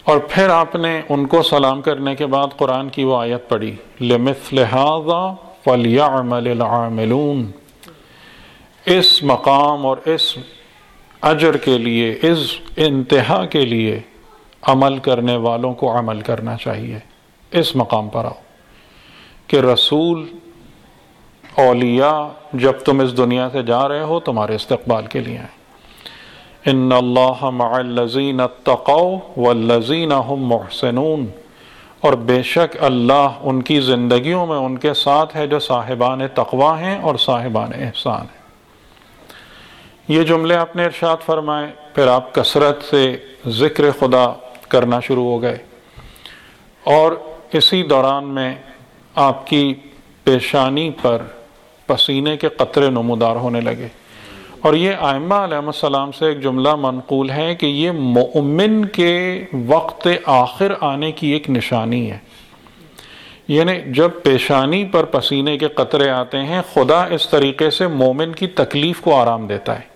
اور پھر آپ نے ان کو سلام کرنے کے بعد قرآن کی وہ آیت پڑھی لِمِثْلِ هَذَا فَلْيَعْمَلِ الْعَامِلُونَ، اس مقام اور اس اجر کے لیے، اس انتہا کے لیے عمل کرنے والوں کو عمل کرنا چاہیے۔ اس مقام پر آؤ کہ رسول، اولیاء جب تم اس دنیا سے جا رہے ہو تمہارے استقبال کے لیے آئیں۔ ان اللہ مع الذین اتقوا والذین هم محسنون، اور بے شک اللہ ان کی زندگیوں میں ان کے ساتھ ہے جو صاحبان تقوی ہیں اور صاحبان احسان ہیں۔ یہ جملے آپ نے ارشاد فرمائے، پھر آپ کثرت سے ذکر خدا کرنا شروع ہو گئے، اور اسی دوران میں آپ کی پیشانی پر پسینے کے قطرے نمودار ہونے لگے۔ اور یہ ائمہ علیہ السلام سے ایک جملہ منقول ہے کہ یہ مومن کے وقت آخر آنے کی ایک نشانی ہے، یعنی جب پیشانی پر پسینے کے قطرے آتے ہیں خدا اس طریقے سے مومن کی تکلیف کو آرام دیتا ہے۔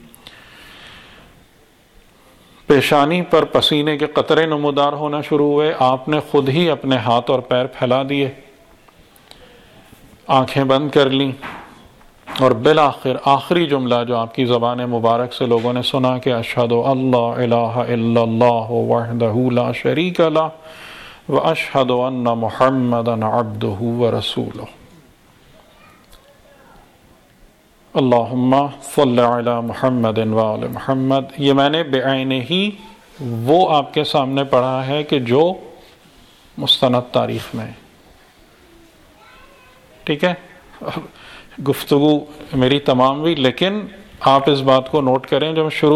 پیشانی پر پسینے کے قطرے نمودار ہونا شروع ہوئے، آپ نے خود ہی اپنے ہاتھ اور پیر پھیلا دیے، آنکھیں بند کر لیں، اور بالآخر آخری جملہ جو آپ کی زبان مبارک سے لوگوں نے سنا کہ اشہد اللہ الہ الا اللہ وحدہ لا شریک لہ واشہد ان محمدا عبدہ ورسولہ۔ اللہم صل علی محمد وآل محمد، یہ میں نے بعینہ ہی وہ آپ کے سامنے پڑھا ہے کہ جو مستند تاریخ میں ہے، ٹھیک ہے؟ گفتگو میری تمام ہوئی، لیکن آپ اس بات کو نوٹ کریں جب شروع